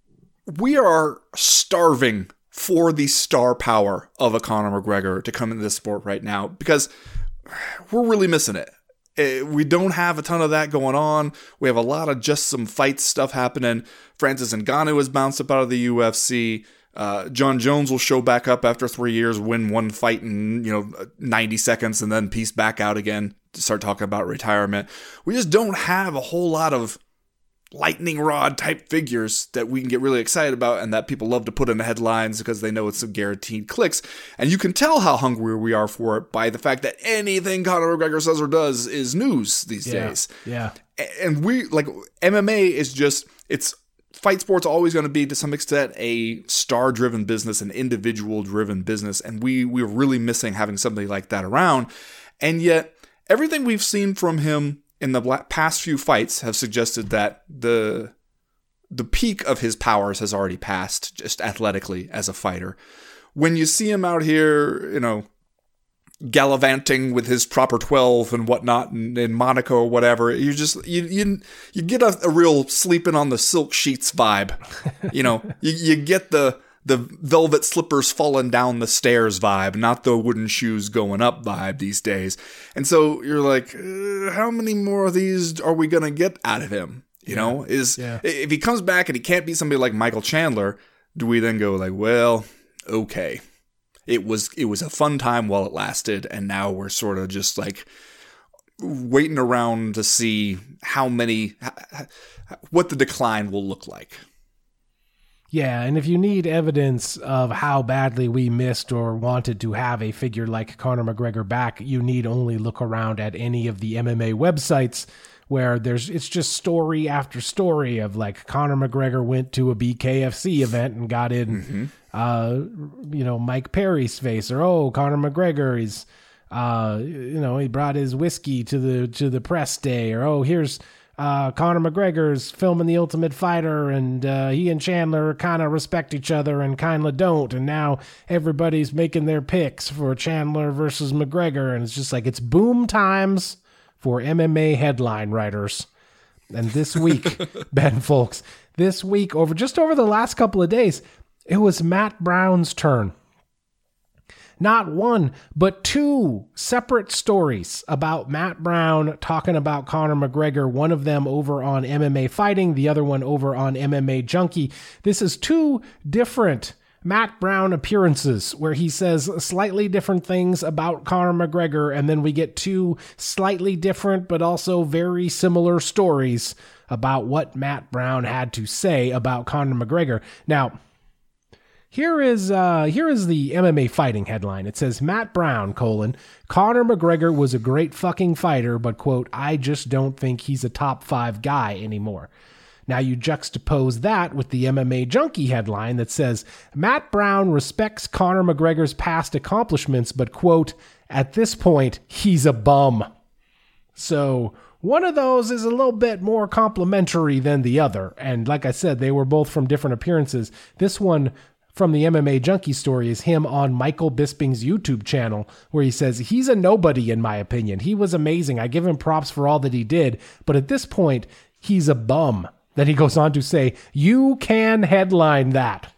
we are starving for the star power of a Conor McGregor to come into this sport right now, because we're really missing it. We don't have a ton of that going on. We have a lot of just some fight stuff happening. Francis Ngannou has bounced up out of the U F C. Uh, John Jones will show back up after three years, win one fight in, you know, ninety seconds, and then piece back out again to start talking about retirement. We just don't have a whole lot of lightning rod type figures that we can get really excited about and that people love to put in the headlines because they know it's some guaranteed clicks. And you can tell how hungry we are for it by the fact that anything Conor McGregor says or does is news these yeah, days. Yeah. And we, like, M M A is just, it's, fight sport's always going to be, to some extent, a star-driven business, an individual-driven business, and we, we're really missing having something like that around. And yet, everything we've seen from him in the past few fights have suggested that the the peak of his powers has already passed, just athletically as a fighter. When you see him out here, you know, gallivanting with his proper twelve and whatnot in, in Monaco or whatever, you just you you you get a, a real sleeping on the silk sheets vibe. You know, you, you get the the velvet slippers falling down the stairs vibe, not the wooden shoes going up vibe these days. And so you're like, uh, how many more of these are we gonna get out of him? You yeah. know, is yeah. if he comes back and he can't beat somebody like Michael Chandler, do we then go like, well, okay. It was it was a fun time while it lasted, and now we're sort of just like waiting around to see how many, what the decline will look like. Yeah, and if you need evidence of how badly we missed or wanted to have a figure like Conor McGregor back, you need only look around at any of the M M A websites where there's it's just story after story of like Conor McGregor went to a B K F C event and got in, mm-hmm. uh, you know, Mike Perry's face, or oh, Conor McGregor is, uh, you know, he brought his whiskey to the to the press day, or oh, here's uh, Conor McGregor's filming The Ultimate Fighter, and uh, he and Chandler kind of respect each other and kind of don't, and now everybody's making their picks for Chandler versus McGregor, and it's just like it's boom times for M M A headline writers. And this week, Ben Folks, this week, over just over the last couple of days, it was Matt Brown's turn. Not one, but two separate stories about Matt Brown talking about Conor McGregor, one of them over on M M A Fighting, the other one over on M M A Junkie. This is two different Matt Brown appearances where he says slightly different things about Conor McGregor, and then we get two slightly different but also very similar stories about what Matt Brown had to say about Conor McGregor. Now, here is uh, here is the M M A Fighting headline. It says, Matt Brown, colon, Conor McGregor was a great fucking fighter, but, quote, I just don't think he's a top five guy anymore. Now you juxtapose that with the M M A Junkie headline that says, Matt Brown respects Conor McGregor's past accomplishments, but, quote, at this point, he's a bum. So one of those is a little bit more complimentary than the other. And like I said, they were both from different appearances. This one from the M M A Junkie story is him on Michael Bisping's YouTube channel, where he says, he's a nobody in my opinion. He was amazing. I give him props for all that he did. But at this point, he's a bum. Then he goes on to say, you can headline that.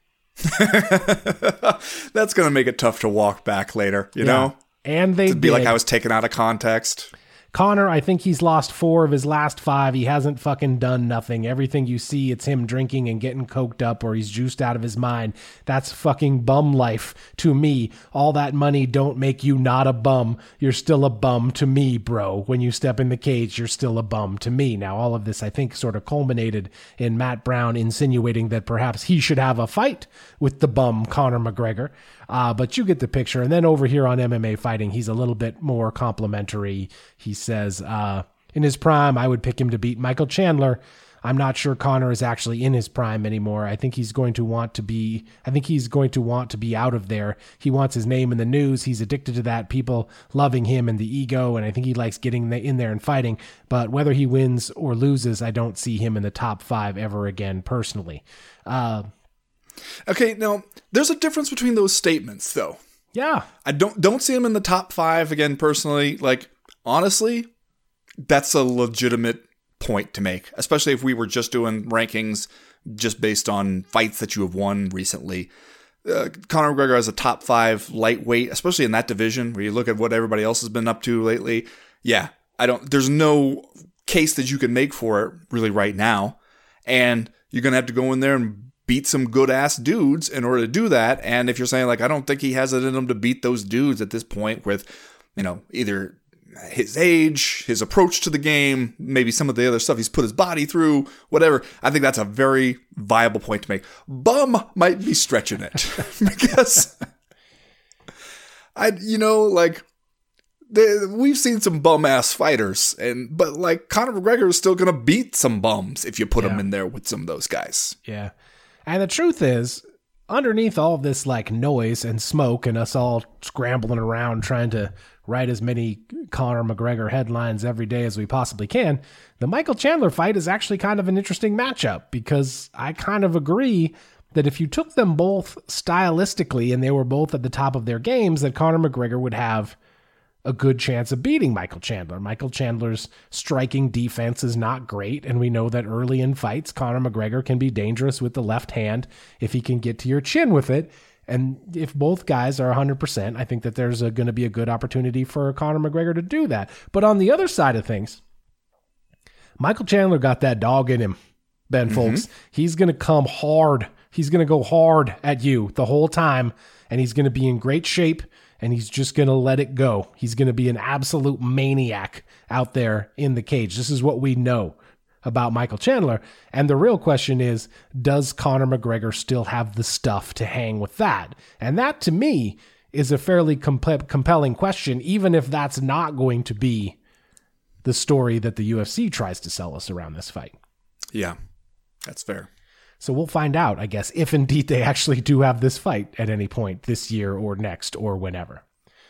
That's going to make it tough to walk back later, you Yeah. know? And they It'd be did. like I was taken out of context. Conor, I think he's lost four of his last five. He hasn't fucking done nothing. Everything you see, it's him drinking and getting coked up or he's juiced out of his mind. That's fucking bum life to me. All that money don't make you not a bum. You're still a bum to me, bro. When you step in the cage, you're still a bum to me. Now, all of this, I think, sort of culminated in Matt Brown insinuating that perhaps he should have a fight with the bum Conor McGregor. Uh, but you get the picture. And then over here on M M A Fighting, he's a little bit more complimentary. He says, uh, in his prime, I would pick him to beat Michael Chandler. I'm not sure Conor is actually in his prime anymore. I think he's going to want to be, I think he's going to want to be out of there. He wants his name in the news. He's addicted to that, people loving him and the ego. And I think he likes getting in there and fighting. But whether he wins or loses, I don't see him in the top five ever again, personally. Uh, Okay, now there's a difference between those statements, though. Yeah, I don't don't see him in the top five again. Personally, like honestly, that's a legitimate point to make, especially if we were just doing rankings just based on fights that you have won recently. Uh, Conor McGregor has a top five lightweight, especially in that division where you look at what everybody else has been up to lately. Yeah, I don't. There's no case that you can make for it really right now, and you're gonna have to go in there and beat some good ass dudes in order to do that. And if you're saying like, I don't think he has it in him to beat those dudes at this point with, you know, either his age, his approach to the game, maybe some of the other stuff he's put his body through, whatever. I think that's a very viable point to make. Bum might be stretching it because I, you know, like they, we've seen some bum ass fighters and, but like Conor McGregor is still going to beat some bums if you put Yeah. him in there with some of those guys. Yeah. And the truth is, underneath all of this like noise and smoke and us all scrambling around trying to write as many Conor McGregor headlines every day as we possibly can, the Michael Chandler fight is actually kind of an interesting matchup because I kind of agree that if you took them both stylistically and they were both at the top of their games, that Conor McGregor would have a good chance of beating Michael Chandler. Michael Chandler's striking defense is not great, and we know that early in fights, Conor McGregor can be dangerous with the left hand if he can get to your chin with it. And if both guys are one hundred percent, I think that there's going to be a good opportunity for Conor McGregor to do that. But on the other side of things, Michael Chandler got that dog in him, Ben mm-hmm. Folks. He's going to come hard. He's going to go hard at you the whole time, and he's going to be in great shape. And he's just going to let it go. He's going to be an absolute maniac out there in the cage. This is what we know about Michael Chandler. And the real question is, does Conor McGregor still have the stuff to hang with that? And that, to me, is a fairly comp- compelling question, even if that's not going to be the story that the U F C tries to sell us around this fight. Yeah, that's fair. So we'll find out, I guess, if indeed they actually do have this fight at any point this year or next or whenever.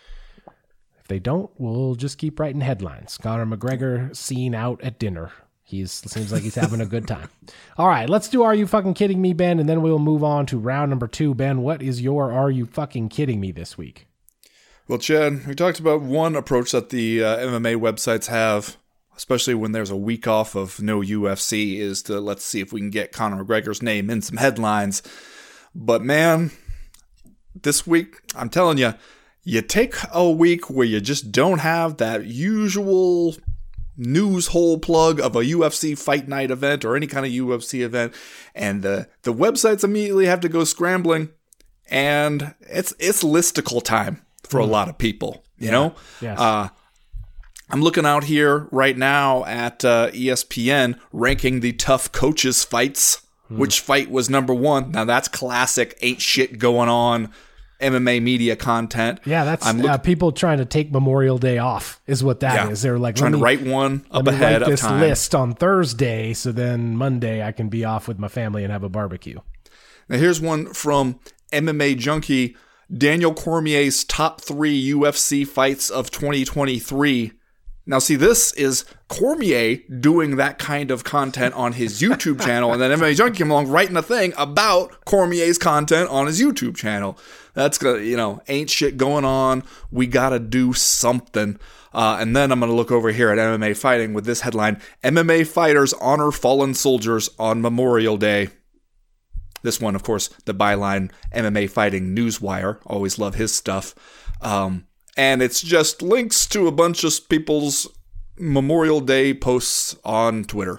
If they don't, we'll just keep writing headlines. Conor McGregor seen out at dinner. He seems like he's having a good time. All right, let's do Are You Fucking Kidding Me, Ben? And then we'll move on to round number two. Ben, what is your Are You Fucking Kidding Me this week? Well, Chad, we talked about one approach that the uh, M M A websites have, especially when there's a week off of no U F C, is to let's see if we can get Conor McGregor's name in some headlines. But man, this week, I'm telling you, you take a week where you just don't have that usual news hole plug of a U F C fight night event or any kind of U F C event, and the, the websites immediately have to go scrambling, and it's it's listicle time for mm. a lot of people, you yeah. know? Yes. Uh, I'm looking out here right now at uh, E S P N ranking the tough coaches fights. Hmm. Which fight was number one? Now that's classic ain't shit going on M M A media content. Yeah, that's I'm look- uh, people trying to take Memorial Day off is what that yeah. is. They're like trying let me, to write one up let me ahead write of this time. list on Thursday, so then Monday I can be off with my family and have a barbecue. Now here's one from M M A Junkie. Daniel Cormier's top three U F C fights of twenty twenty-three. Now, see, this is Cormier doing that kind of content on his YouTube channel, and then M M A Junkie came along writing a thing about Cormier's content on his YouTube channel. That's gonna, you know, ain't shit going on. We gotta do something. Uh, and then I'm gonna look over here at M M A Fighting with this headline: M M A fighters honor fallen soldiers on Memorial Day. This one, of course, the byline, M M A Fighting Newswire. Always love his stuff. Um, And it's just links to a bunch of people's Memorial Day posts on Twitter.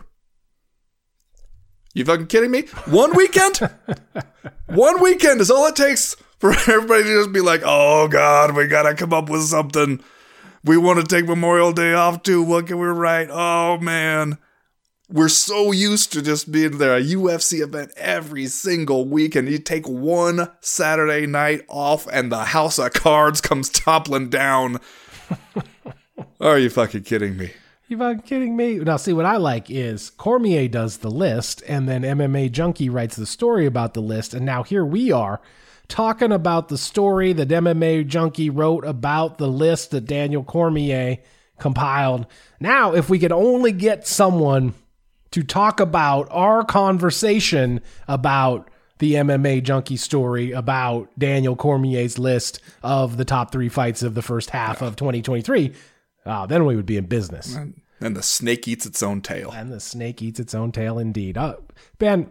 You fucking kidding me? One weekend? One weekend is all it takes for everybody to just be like, oh God, we gotta come up with something. We want to take Memorial Day off too. What can we write? Oh man. We're so used to just being there, a U F C event every single week, and you take one Saturday night off and the house of cards comes toppling down. Are you fucking kidding me? You fucking kidding me? Now, see, what I like is Cormier does the list, and then M M A Junkie writes the story about the list, and now here we are talking about the story that M M A Junkie wrote about the list that Daniel Cormier compiled. Now, if we could only get someone to talk about our conversation about the M M A Junkie story about Daniel Cormier's list of the top three fights of the first half of twenty twenty-three, uh, then we would be in business. And the snake eats its own tail. And the snake eats its own tail indeed. Uh, Ben,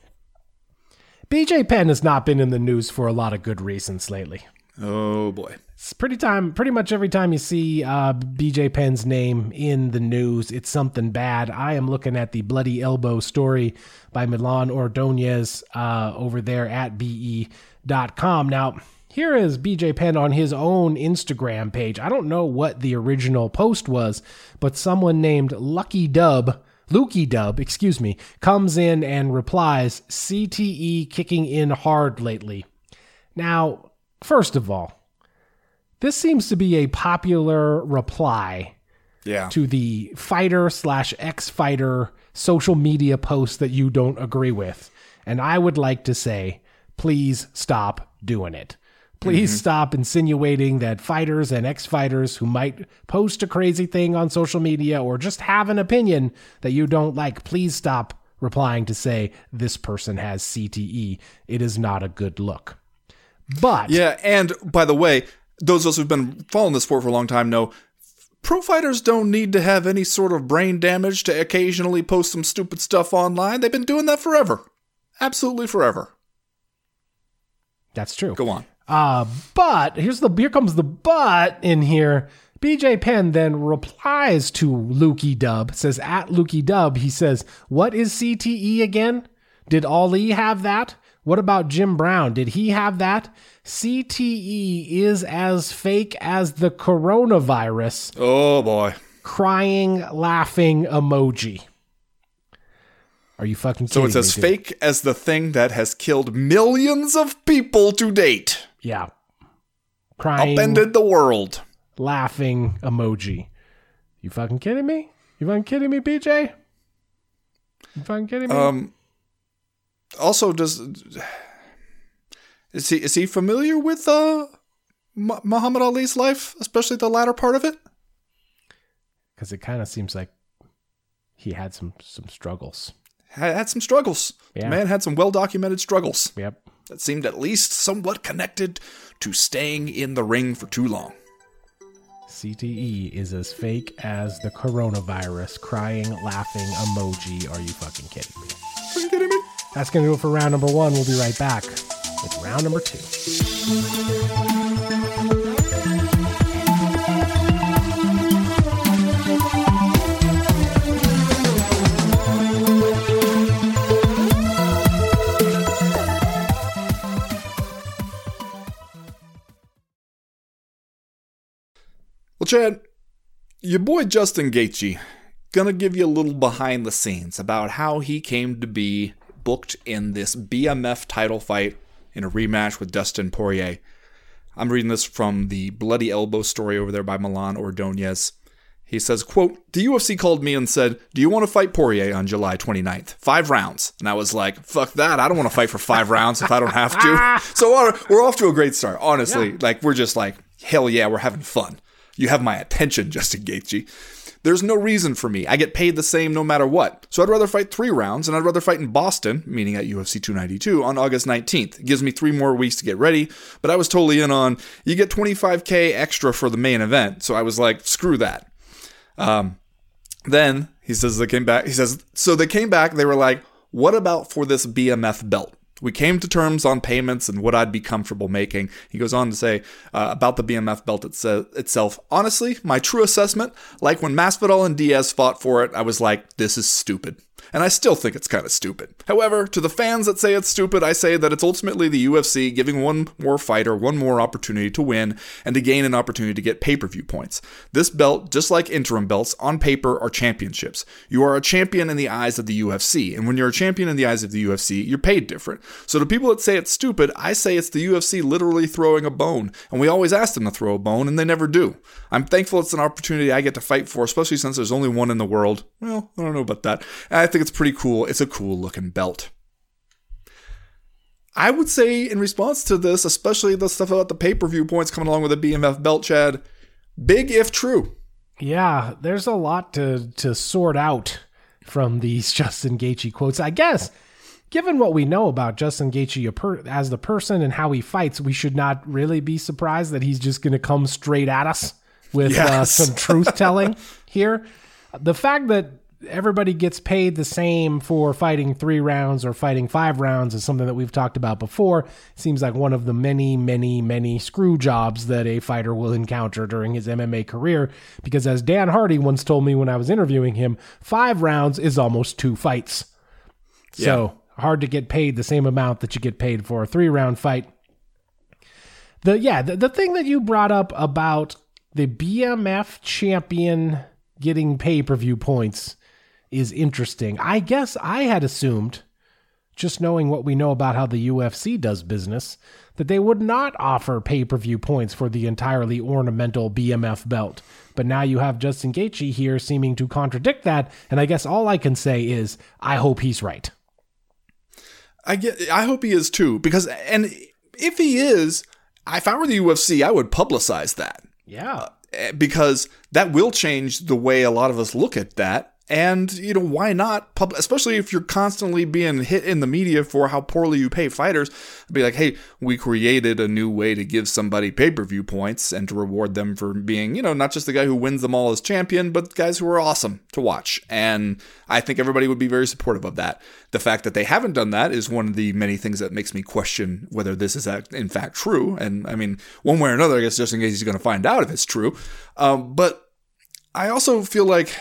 B J Penn has not been in the news for a lot of good reasons lately. Oh boy. It's pretty time. Pretty much every time you see uh, B J Penn's name in the news, it's something bad. I am looking at the Bloody Elbow story by Milan Ordonez uh, over there at B E dot com. Now, here is B J Penn on his own Instagram page. I don't know what the original post was, but someone named Lucky Dub, Lukey Dub, excuse me, comes in and replies, C T E kicking in hard lately. Now, first of all, this seems to be a popular reply yeah. to the fighter slash ex-fighter social media posts that you don't agree with. And I would like to say, please stop doing it. Please mm-hmm. stop insinuating that fighters and ex-fighters who might post a crazy thing on social media or just have an opinion that you don't like, please stop replying to say, this person has C T E. It is not a good look. But yeah, and by the way, those of us who've been following this sport for a long time know pro fighters don't need to have any sort of brain damage to occasionally post some stupid stuff online. They've been doing that forever. Absolutely forever. That's true. Go on. Uh, but here's the here comes the but in here. B J Penn then replies to Lukey Dub, says at Lukey Dub, he says, what is C T E again? Did Ali have that? What about Jim Brown? Did he have that? C T E is as fake as the coronavirus. Oh, boy. Crying, laughing emoji. Are you fucking kidding me? So it's as dude? fake as the thing that has killed millions of people to date. Yeah. Crying. Upended the world. Laughing emoji. You fucking kidding me? You fucking kidding me, B J? You fucking kidding me? Um... Also, does is he is he familiar with uh, M- Muhammad Ali's life, especially the latter part of it? Because it kind of seems like he had some some struggles. Had, had some struggles. Yeah. The man had some well documented struggles. Yep. That seemed at least somewhat connected to staying in the ring for too long. C T E is as fake as the coronavirus. Crying, laughing emoji. Are you fucking kidding me? Are you kidding me? That's going to do it for round number one. We'll be right back with round number two. Well, Chad, your boy Justin Gaethje gonna give you a little behind the scenes about how he came to be booked in this B M F title fight in a rematch with Dustin Poirier. I'm reading this from the Bloody Elbow story over there by Milan Ordonez. He says, quote, the U F C called me and said, do you want to fight Poirier on July twenty-ninth? Five rounds. And I was like, fuck that. I don't want to fight for five rounds if I don't have to. So we're off to a great start. Honestly, yeah. like we're just like, hell yeah, we're having fun. You have my attention, Justin Gaethje. There's no reason for me. I get paid the same no matter what. So I'd rather fight three rounds, and I'd rather fight in Boston, meaning at U F C two ninety-two, on August nineteenth. It gives me three more weeks to get ready, but I was totally in on, you get twenty-five K extra for the main event. So I was like, screw that. Um, then he says they came back. He says, so they came back. They were like, what about for this B M F belt? We came to terms on payments and what I'd be comfortable making. He goes on to say uh, about the B M F belt it's, uh, itself. Honestly, my true assessment, like when Masvidal and Diaz fought for it, I was like, this is stupid. And I still think it's kind of stupid. However, to the fans that say it's stupid, I say that it's ultimately the U F C giving one more fighter one more opportunity to win and to gain an opportunity to get pay-per-view points. This belt, just like interim belts, on paper are championships. You are a champion in the eyes of the U F C, and when you're a champion in the eyes of the U F C, you're paid different. So to people that say it's stupid, I say it's the U F C literally throwing a bone, and we always ask them to throw a bone, and they never do. I'm thankful it's an opportunity I get to fight for, especially since there's only one in the world. Well, I don't know about that. And I think it's pretty cool. It's a cool looking belt. I would say in response to this, especially the stuff about the pay-per-view points coming along with the B M F belt, Chad, big if true. Yeah, there's a lot to, to sort out from these Justin Gaethje quotes. I guess, given what we know about Justin Gaethje as the person and how he fights, we should not really be surprised that he's just going to come straight at us with yes. uh, some truth-telling here. The fact that everybody gets paid the same for fighting three rounds or fighting five rounds is something that we've talked about before. Seems like one of the many, many, many screw jobs that a fighter will encounter during his M M A career. Because as Dan Hardy once told me when I was interviewing him, five rounds is almost two fights. Yeah. So hard to get paid the same amount that you get paid for a three-round fight. The yeah, the, the thing that you brought up about the B M F champion getting pay-per-view points is interesting. I guess I had assumed, just knowing what we know about how the U F C does business, that they would not offer pay-per-view points for the entirely ornamental B M F belt. But now you have Justin Gaethje here seeming to contradict that, and I guess all I can say is, I hope he's right. I get. I hope he is too, because, and if he is, if I were the U F C, I would publicize that. Yeah. Uh, because that will change the way a lot of us look at that. And, you know, why not, pub- especially if you're constantly being hit in the media for how poorly you pay fighters, be like, hey, we created a new way to give somebody pay-per-view points and to reward them for being, you know, not just the guy who wins them all as champion, but guys who are awesome to watch. And I think everybody would be very supportive of that. The fact that they haven't done that is one of the many things that makes me question whether this is in fact true. And I mean, one way or another, I guess just in case he's going to find out if it's true. Um, but I also feel like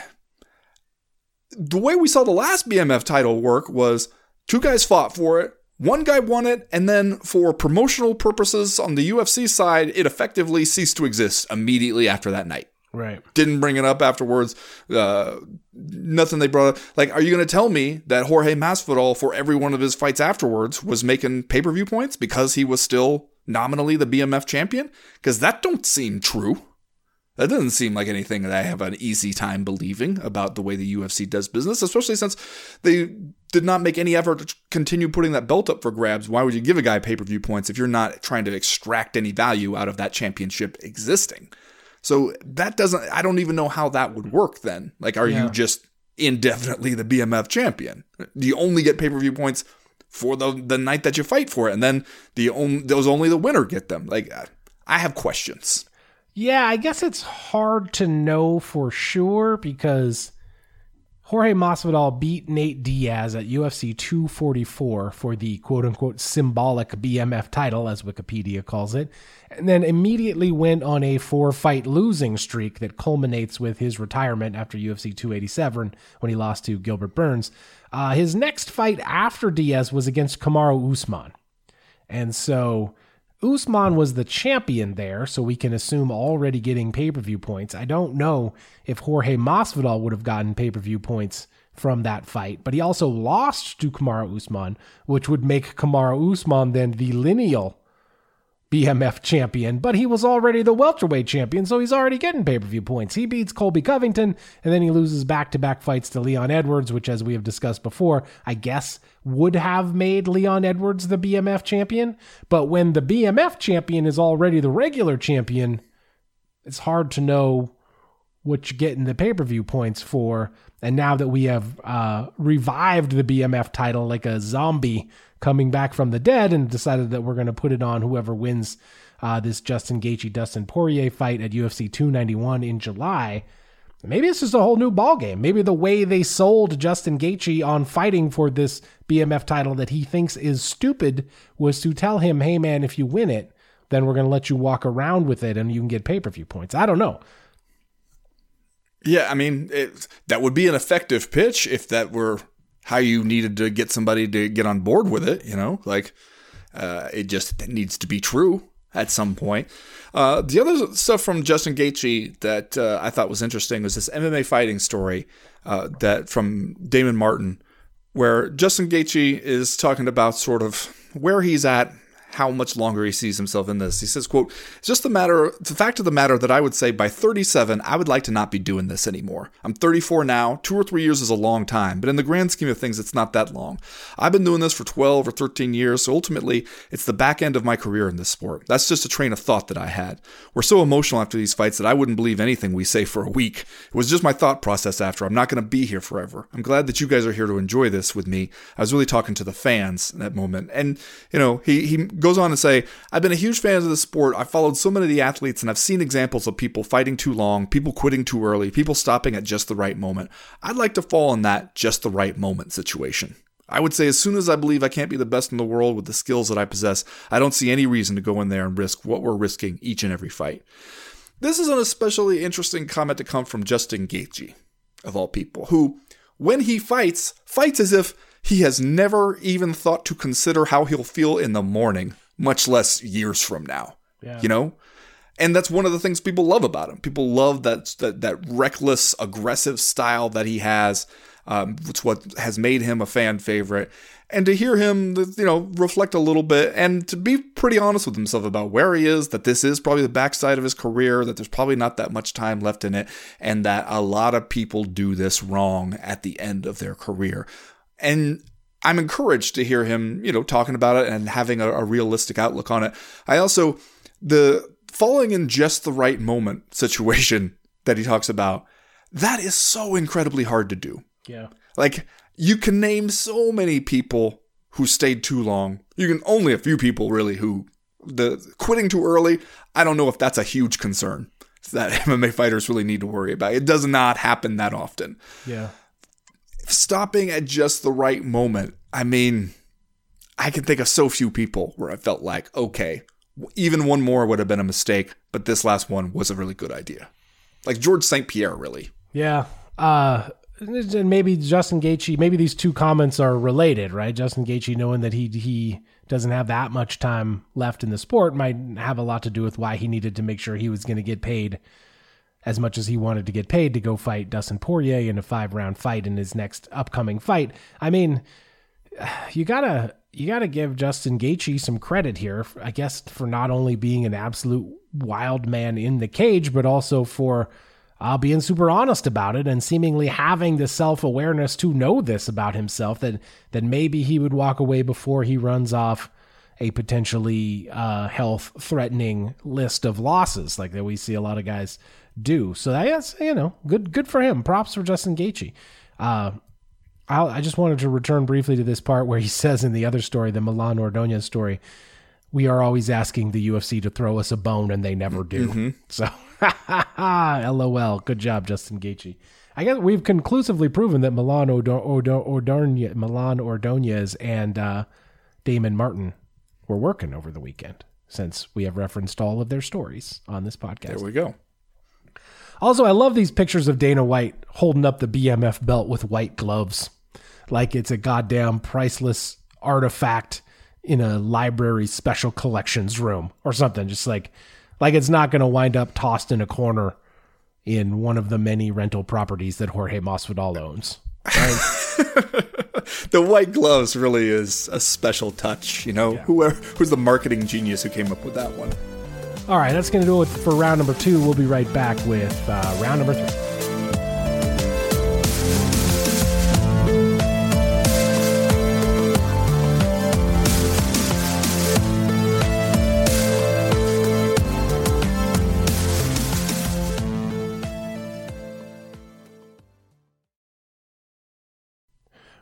the way we saw the last B M F title work was two guys fought for it, one guy won it, and then for promotional purposes on the U F C side, it effectively ceased to exist immediately after that night. Right. Didn't bring it up afterwards. Uh, nothing they brought up. Like, are you going to tell me that Jorge Masvidal, for every one of his fights afterwards, was making pay-per-view points because he was still nominally the B M F champion? Because that don't seem true. That doesn't seem like anything that I have an easy time believing about the way the U F C does business, especially since they did not make any effort to continue putting that belt up for grabs. Why would you give a guy pay-per-view points if you're not trying to extract any value out of that championship existing? So that doesn't, I don't even know how that would work then. Like, are yeah. you just indefinitely the B M F champion? Do you only get pay-per-view points for the the night that you fight for it? And then the only, those only the winner get them? Like, I have questions. Yeah, I guess it's hard to know for sure because Jorge Masvidal beat Nate Diaz at U F C two forty-four for the quote-unquote symbolic B M F title, as Wikipedia calls it, and then immediately went on a four-fight losing streak that culminates with his retirement after U F C two eighty-seven when he lost to Gilbert Burns. Uh, his next fight after Diaz was against Kamaru Usman. And so Usman was the champion there, so we can assume already getting pay-per-view points. I don't know if Jorge Masvidal would have gotten pay-per-view points from that fight, but he also lost to Kamaru Usman, which would make Kamaru Usman then the lineal B M F champion, but he was already the welterweight champion, so he's already getting pay-per-view points. He beats Colby Covington, and then he loses back-to-back fights to Leon Edwards, which, as we have discussed before, I guess would have made Leon Edwards the B M F champion. But when the B M F champion is already the regular champion, it's hard to know what you get in the pay-per-view points for. And now that we have uh, revived the B M F title like a zombie coming back from the dead and decided that we're going to put it on whoever wins uh, this Justin Gaethje-Dustin Poirier fight at U F C two ninety-one in July, maybe it's just a whole new ballgame. Maybe the way they sold Justin Gaethje on fighting for this B M F title that he thinks is stupid was to tell him, hey man, if you win it, then we're going to let you walk around with it and you can get pay-per-view points. I don't know. Yeah, I mean, it, that would be an effective pitch if that were how you needed to get somebody to get on board with it, you know? Like, uh, it just needs to be true at some point. Uh, the other stuff from Justin Gaethje that uh, I thought was interesting was this M M A fighting story uh, that from Damon Martin, where Justin Gaethje is talking about sort of where he's at, how much longer he sees himself in this. He says, quote, it's just the matter, it's the fact of the matter that I would say by thirty-seven, I would like to not be doing this anymore. I'm thirty-four now. Two or three years is a long time, but in the grand scheme of things, it's not that long. I've been doing this for twelve or thirteen years, so ultimately, it's the back end of my career in this sport. That's just a train of thought that I had. We're so emotional after these fights that I wouldn't believe anything we say for a week. It was just my thought process after. I'm not going to be here forever. I'm glad that you guys are here to enjoy this with me. I was really talking to the fans in that moment. And, you know, he, he goes on to say, I've been a huge fan of the sport. I've followed so many of the athletes and I've seen examples of people fighting too long, people quitting too early, people stopping at just the right moment. I'd like to fall in that just the right moment situation. I would say as soon as I believe I can't be the best in the world with the skills that I possess, I don't see any reason to go in there and risk what we're risking each and every fight. This is an especially interesting comment to come from Justin Gaethje, of all people, who, when he fights, fights as if he has never even thought to consider how he'll feel in the morning, much less years from now, yeah. You know? And that's one of the things people love about him. People love that that, that reckless, aggressive style that he has. Um, it's what has made him a fan favorite. And to hear him, you know, reflect a little bit and to be pretty honest with himself about where he is, that this is probably the backside of his career, that there's probably not that much time left in it, and that a lot of people do this wrong at the end of their career. And I'm encouraged to hear him, you know, talking about it and having a, a realistic outlook on it. I also, the falling in just the right moment situation that he talks about, that is so incredibly hard to do. Yeah. Like, you can name so many people who stayed too long. You can only a few people really who, the quitting too early, I don't know if that's a huge concern that M M A fighters really need to worry about. It does not happen that often. Yeah. Stopping at just the right moment. I mean, I can think of so few people where I felt like, okay, even one more would have been a mistake, but this last one was a really good idea. Like George Saint Pierre, really. Yeah. Uh, and maybe Justin Gaethje, maybe these two comments are related, right? Justin Gaethje knowing that he he doesn't have that much time left in the sport might have a lot to do with why he needed to make sure he was going to get paid as much as he wanted to get paid to go fight Dustin Poirier in a five-round fight in his next upcoming fight. I mean, you gotta you gotta give Justin Gaethje some credit here, I guess, for not only being an absolute wild man in the cage, but also for uh, being super honest about it and seemingly having the self-awareness to know this about himself, that that maybe he would walk away before he runs off a potentially uh, health-threatening list of losses like that we see a lot of guys do. So that's, you know, good good for him. Props for Justin Gaethje. Uh, I'll, I just wanted to return briefly to this part where he says in the other story, the Milan Ordonez story, we are always asking the U F C to throw us a bone and they never do. Mm-hmm. So, LOL. Good job, Justin Gaethje. I guess we've conclusively proven that Milan Ordonez, Milan Ordonez and uh, Damon Martin were working over the weekend, since we have referenced all of their stories on this podcast. There we go. Also, I love these pictures of Dana White holding up the B M F belt with white gloves, like it's a goddamn priceless artifact in a library special collections room or something. Just like, like it's not going to wind up tossed in a corner in one of the many rental properties that Jorge Masvidal owns. Right? The white gloves really is a special touch, you know. Yeah. Whoever who's the marketing genius who came up with that one. All right, that's going to do it for round number two. We'll be right back with uh, round number three.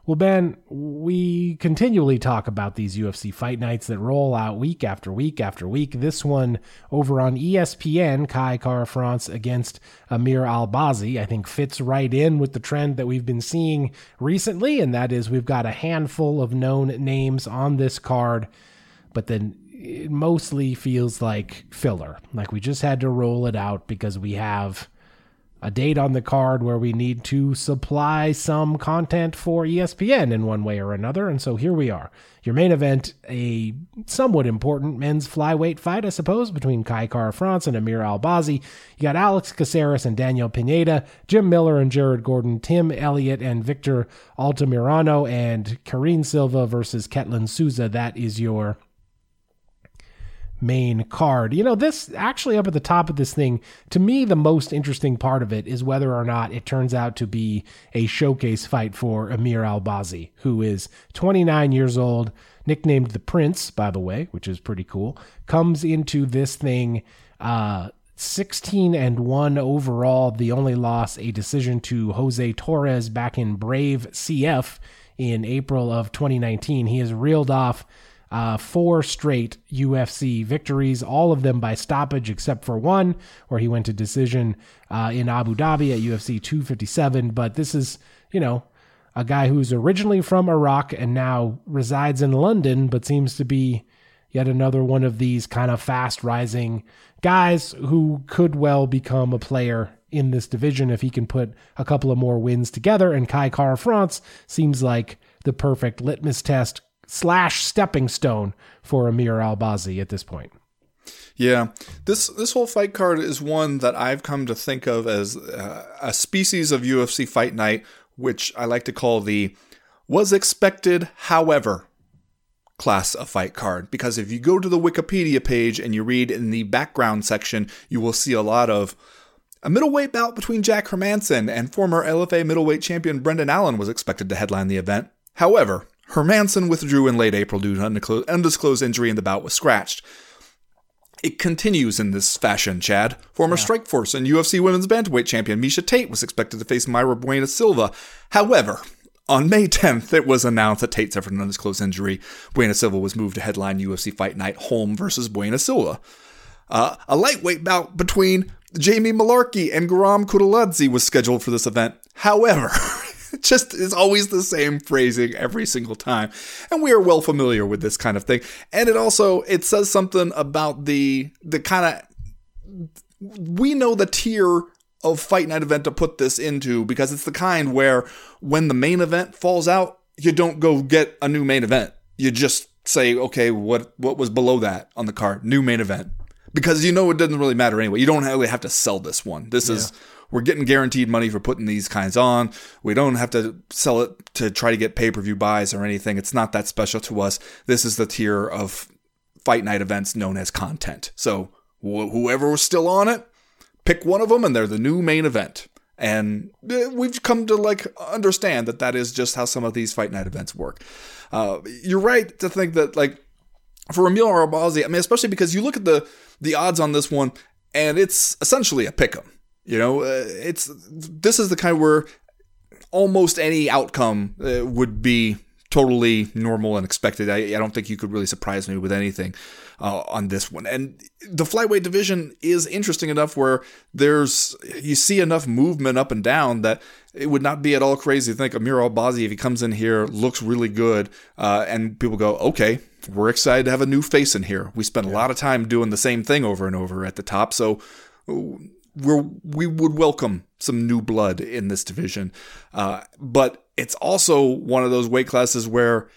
Well, Ben, we continually talk about these U F C fight nights that roll out week after week after week. This one over on E S P N, Kai Kara-France against Amir Albazi, I think fits right in with the trend that we've been seeing recently, and that is we've got a handful of known names on this card, but then it mostly feels like filler. Like we just had to roll it out because we have a date on the card where we need to supply some content for E S P N in one way or another. And so here we are. Your main event, a somewhat important men's flyweight fight, I suppose, between Kai Kara-France and Amir Albazi. You got Alex Caceres and Daniel Pineda, Jim Miller and Jared Gordon, Tim Elliott and Victor Altamirano, and Karine Silva versus Ketlin Souza. That is your main card. You know, this actually up at the top of this thing, to me, the most interesting part of it is whether or not it turns out to be a showcase fight for Amir Albazi, who is twenty-nine years old, nicknamed the Prince, by the way, which is pretty cool, comes into this thing uh, sixteen and one overall, the only loss, a decision to Jose Torres back in Brave C F in April of twenty nineteen. He has reeled off Uh, four straight U F C victories, all of them by stoppage except for one, where he went to decision uh, in Abu Dhabi at U F C two fifty-seven. But this is, you know, a guy who's originally from Iraq and now resides in London, but seems to be yet another one of these kind of fast rising guys who could well become a player in this division if he can put a couple of more wins together. And Kai Kara-France seems like the perfect litmus test slash stepping stone for Amir Albazi at this point. Yeah, this this whole fight card is one that I've come to think of as uh, a species of U F C fight night, which I like to call the was expected, however, class of fight card. Because if you go to the Wikipedia page and you read in the background section, you will see a lot of a middleweight bout between Jack Hermansson and former L F A middleweight champion Brendan Allen was expected to headline the event. However, Hermansson withdrew in late April due to undisclosed injury and the bout was scratched. It continues in this fashion, Chad. Former yeah. Strikeforce and U F C women's bantamweight champion Miesha Tate was expected to face Mayra Bueno Silva. However, on May tenth, it was announced that Tate suffered an undisclosed injury. Bueno Silva was moved to headline U F C Fight Night Holm versus Bueno Silva. Uh, a lightweight bout between Jamie Malarkey and Guram Kudladze was scheduled for this event. However, it just is always the same phrasing every single time. And we are well familiar with this kind of thing. And it also, it says something about the, the kind of, we know the tier of fight night event to put this into, because it's the kind where when the main event falls out, you don't go get a new main event. You just say, okay, what, what was below that on the card? New main event. Because you know it doesn't really matter anyway. You don't really have to sell this one. This yeah. is, we're getting guaranteed money for putting these kinds on. We don't have to sell it to try to get pay-per-view buys or anything. It's not that special to us. This is the tier of fight night events known as content. So wh- whoever was still on it, pick one of them and they're the new main event. And we've come to like understand that that is just how some of these fight night events work. Uh, you're right to think that like for Amir Albazi, I mean, especially because you look at the the odds on this one and it's essentially a pick'em. You know, uh, it's this is the kind where almost any outcome uh, would be totally normal and expected. I, I don't think you could really surprise me with anything uh, on this one. And the flyweight division is interesting enough where there's you see enough movement up and down that it would not be at all crazy to think Amir Albazi, if he comes in here, looks really good, uh, and people go, okay, we're excited to have a new face in here. We spent yeah. a lot of time doing the same thing over and over at the top, so we're, we would welcome some new blood in this division. Uh, but it's also one of those weight classes where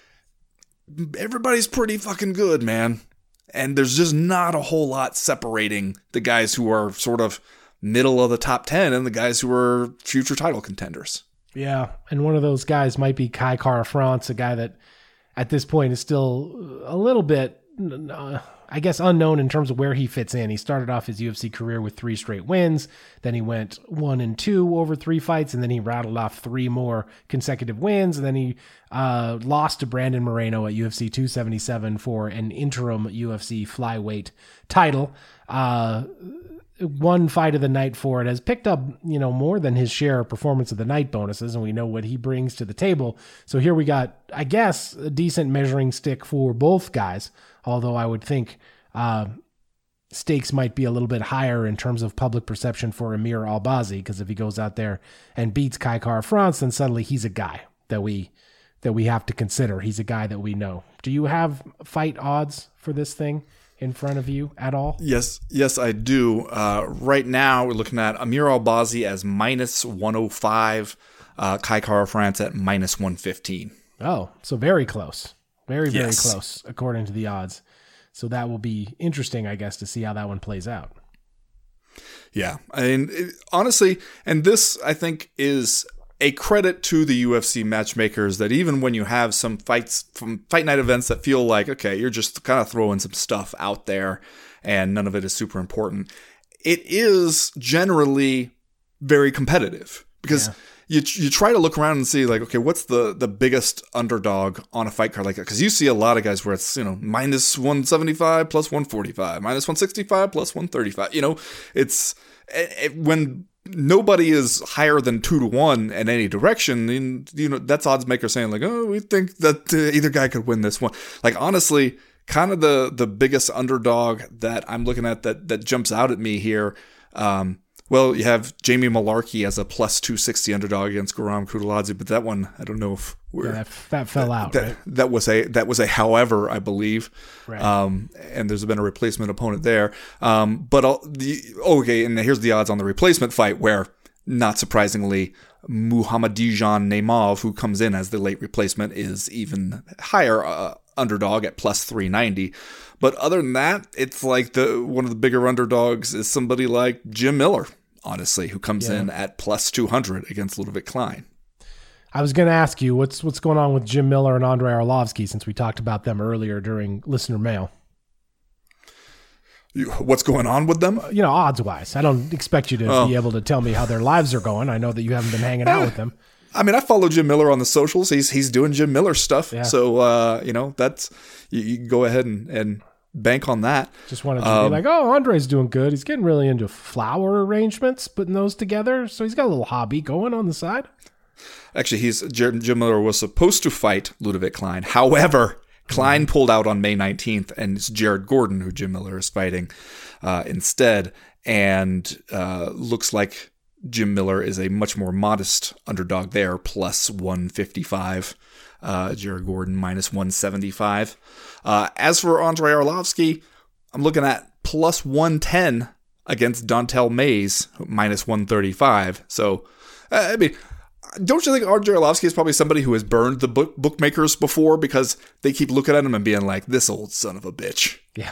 everybody's pretty fucking good, man. And there's just not a whole lot separating the guys who are sort of middle of the top ten and the guys who are future title contenders. Yeah, and one of those guys might be Kai Kara-France, a guy that at this point is still a little bit, uh, I guess, unknown in terms of where he fits in. He started off his U F C career with three straight wins. Then he went one and two over three fights, and then he rattled off three more consecutive wins. And then he uh, lost to Brandon Moreno at U F C two seventy-seven for an interim U F C flyweight title. Uh, one fight of the night for it, has picked up, you know, more than his share of performance of the night bonuses, and we know what he brings to the table. So here we got, I guess, a decent measuring stick for both guys, although I would think uh, stakes might be a little bit higher in terms of public perception for Amir Albazi, because if he goes out there and beats Kai Kara-France, then suddenly he's a guy that we that we have to consider. He's a guy that we know. Do you have fight odds for this thing in front of you at all? Yes, yes, I do. Uh, right now, we're looking at Amir Albazi as minus one oh five, uh, Kai Kara-France at minus one fifteen. Oh, so very close. Very, very Yes. close, according to the odds. So that will be interesting, I guess, to see how that one plays out. Yeah, I mean, it, honestly, and this, I think, is a credit to the U F C matchmakers that even when you have some fights from fight night events that feel like, okay, you're just kind of throwing some stuff out there and none of it is super important, it is generally very competitive because Yeah. you you try to look around and see like, okay, what's the, the biggest underdog on a fight card like that? Because you see a lot of guys where it's, you know, minus one seventy-five plus one forty-five, minus one sixty-five plus one thirty-five. You know, it's it, it, when nobody is higher than two to one in any direction, and you know that's odds maker saying like, oh, we think that uh, either guy could win this one. Like honestly, kind of the the biggest underdog that I'm looking at that that jumps out at me here. Um, well, you have Jamie Malarkey as a plus two sixty underdog against Guram Kutateladze, but that one I don't know if we're Yeah, that, that fell that, out, that, right? that was a that was a however, I believe. Right. Um, and there's been a replacement opponent there. Um, but I'll, the okay, and here's the odds on the replacement fight where, not surprisingly, Muhammadijan Naimov, who comes in as the late replacement, is even higher uh, underdog at plus three ninety. But other than that, it's like the one of the bigger underdogs is somebody like Jim Miller, honestly, who comes Yeah. in at plus two hundred against Ludwig Klein. I was going to ask you, what's what's going on with Jim Miller and Andrei Arlovsky, since we talked about them earlier during listener mail? You, what's going on with them? You know, odds-wise. I don't expect you to Oh. be able to tell me how their lives are going. I know that you haven't been hanging out with them. I mean, I follow Jim Miller on the socials. He's he's doing Jim Miller stuff. Yeah. So, uh, you know, that's you, you can go ahead and, and bank on that. Just wanted to Um, be like, oh, Andre's doing good. He's getting really into flower arrangements, putting those together. So he's got a little hobby going on the side. Actually, he's Jim, Jim Miller was supposed to fight Ludwig Klein. However, Klein pulled out on May nineteenth, and it's Jared Gordon who Jim Miller is fighting uh, instead. And uh, looks like Jim Miller is a much more modest underdog there, plus one fifty-five. Uh, Jared Gordon minus one seventy-five. Uh, as for Andrei Arlovsky, I'm looking at plus one ten against Dontel Mays, minus one thirty-five. So, uh, I mean, don't you think Andrei Arlovsky is probably somebody who has burned the book bookmakers before because they keep looking at him and being like, this old son of a bitch. Yeah.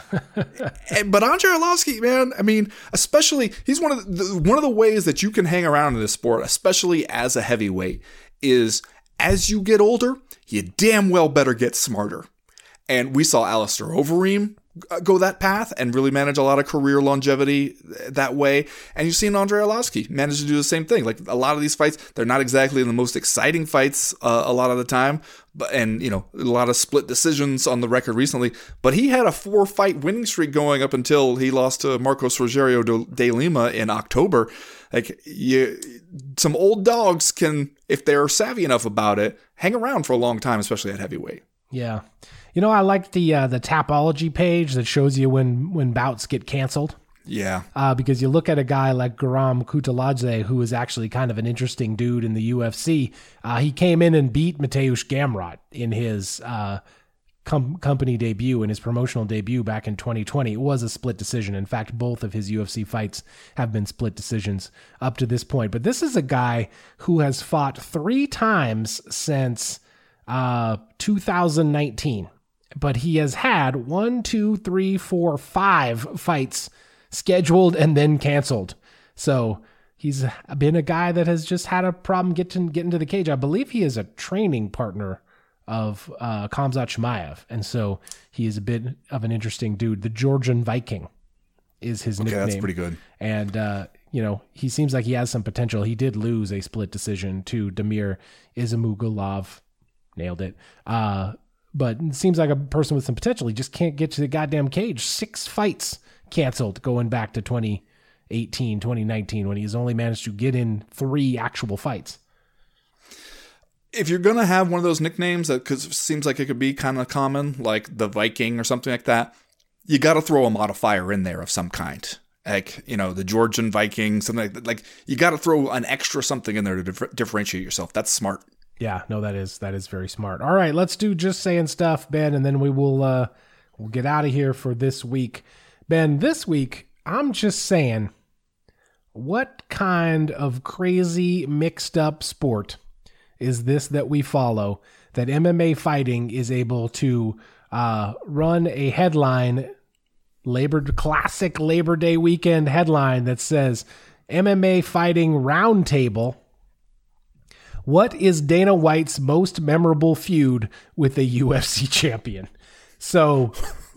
And, but Andrei Arlovsky, man, I mean, especially, he's one of the, one of the ways that you can hang around in this sport, especially as a heavyweight, is as you get older, you damn well better get smarter. And we saw Alistair Overeem go that path and really manage a lot of career longevity that way. And you've seen Andrei Arlovsky manage to do the same thing. Like a lot of these fights, they're not exactly the most exciting fights uh, a lot of the time, but and you know a lot of split decisions on the record recently. But he had a four-fight winning streak going up until he lost to Marcos Rogerio de Lima in October. Like you, some old dogs can, if they're savvy enough about it, hang around for a long time, especially at heavyweight. Yeah. You know, I like the uh, the Tapology page that shows you when, when bouts get canceled. Yeah. Uh, because you look at a guy like Guram Kutateladze, who is actually kind of an interesting dude in the U F C. Uh, he came in and beat Mateusz Gamrot in his uh, com- company debut, in his promotional debut back in twenty twenty. It was a split decision. In fact, both of his U F C fights have been split decisions up to this point. But this is a guy who has fought three times since uh, two thousand nineteen. But he has had one, two, three, four, five fights scheduled and then canceled. So he's been a guy that has just had a problem getting getting to the cage. I believe he is a training partner of uh, Khamzat Chimaev, and so he is a bit of an interesting dude. The Georgian Viking is his Okay, nickname. that's pretty good. And uh, you know, he seems like he has some potential. He did lose a split decision to Damir Ismagulov. Nailed it. Uh, but it seems like a person with some potential. He just can't get to the goddamn cage. Six fights canceled going back to twenty eighteen, twenty nineteen, when he's only managed to get in three actual fights. If you're going to have one of those nicknames that cause it seems like it could be kind of common, like the Viking or something like that, you got to throw a modifier in there of some kind. Like, you know, the Georgian Viking, something like that. Like, you got to throw an extra something in there to dif- differentiate yourself. That's smart. Yeah, no, that is that is very smart. All right, let's do Just Saying Stuff, Ben, and then we will uh, we'll get out of here for this week. Ben, this week, I'm just saying, what kind of crazy mixed up sport is this that we follow, that M M A fighting is able to uh, run a headline, Labor classic Labor Day weekend headline that says M M A fighting roundtable. What is Dana White's most memorable feud with a U F C champion? So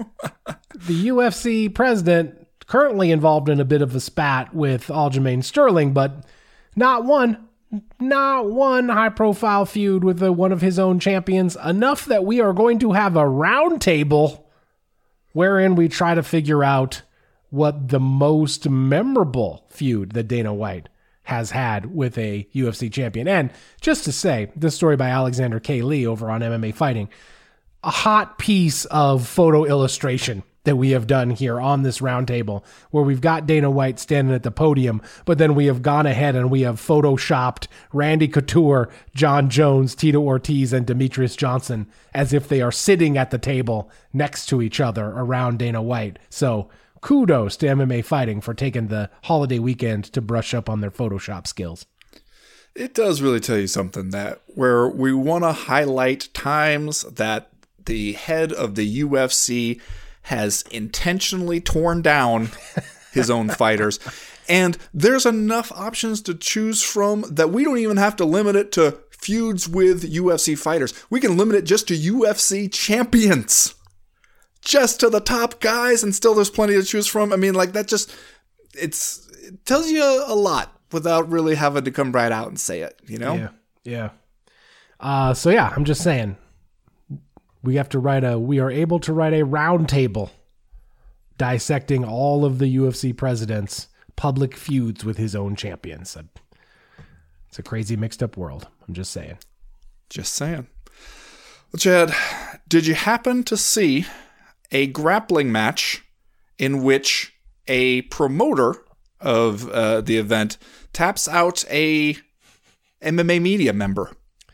the U F C president currently involved in a bit of a spat with Aljamain Sterling, but not one Not one high-profile feud with a, one of his own champions, enough that we are going to have a round table wherein we try to figure out what the most memorable feud that Dana White has had with a U F C champion. And just to say, this story by Alexander K. Lee over on M M A Fighting, a hot piece of photo illustration that we have done here on this roundtable, where we've got Dana White standing at the podium, but then we have gone ahead and we have photoshopped Randy Couture, John Jones, Tito Ortiz, and Demetrius Johnson as if they are sitting at the table next to each other around Dana White. So kudos to M M A Fighting for taking the holiday weekend to brush up on their Photoshop skills. It does really tell you something, that where we want to highlight times that the head of the U F C has intentionally torn down his own fighters. And there's enough options to choose from that we don't even have to limit it to feuds with U F C fighters. We can limit it just to U F C champions. Just to the top guys, and still there's plenty to choose from. I mean, like, that just, it's, it tells you a, a lot without really having to come right out and say it, you know? Yeah, yeah. Uh, so yeah, I'm just saying, we have to write a, we are able to write a round table dissecting all of the U F C president's public feuds with his own champions. It's a crazy mixed up world. I'm just saying. Just saying. Well, Chad, did you happen to see a grappling match in which a promoter of uh, the event taps out a M M A media member?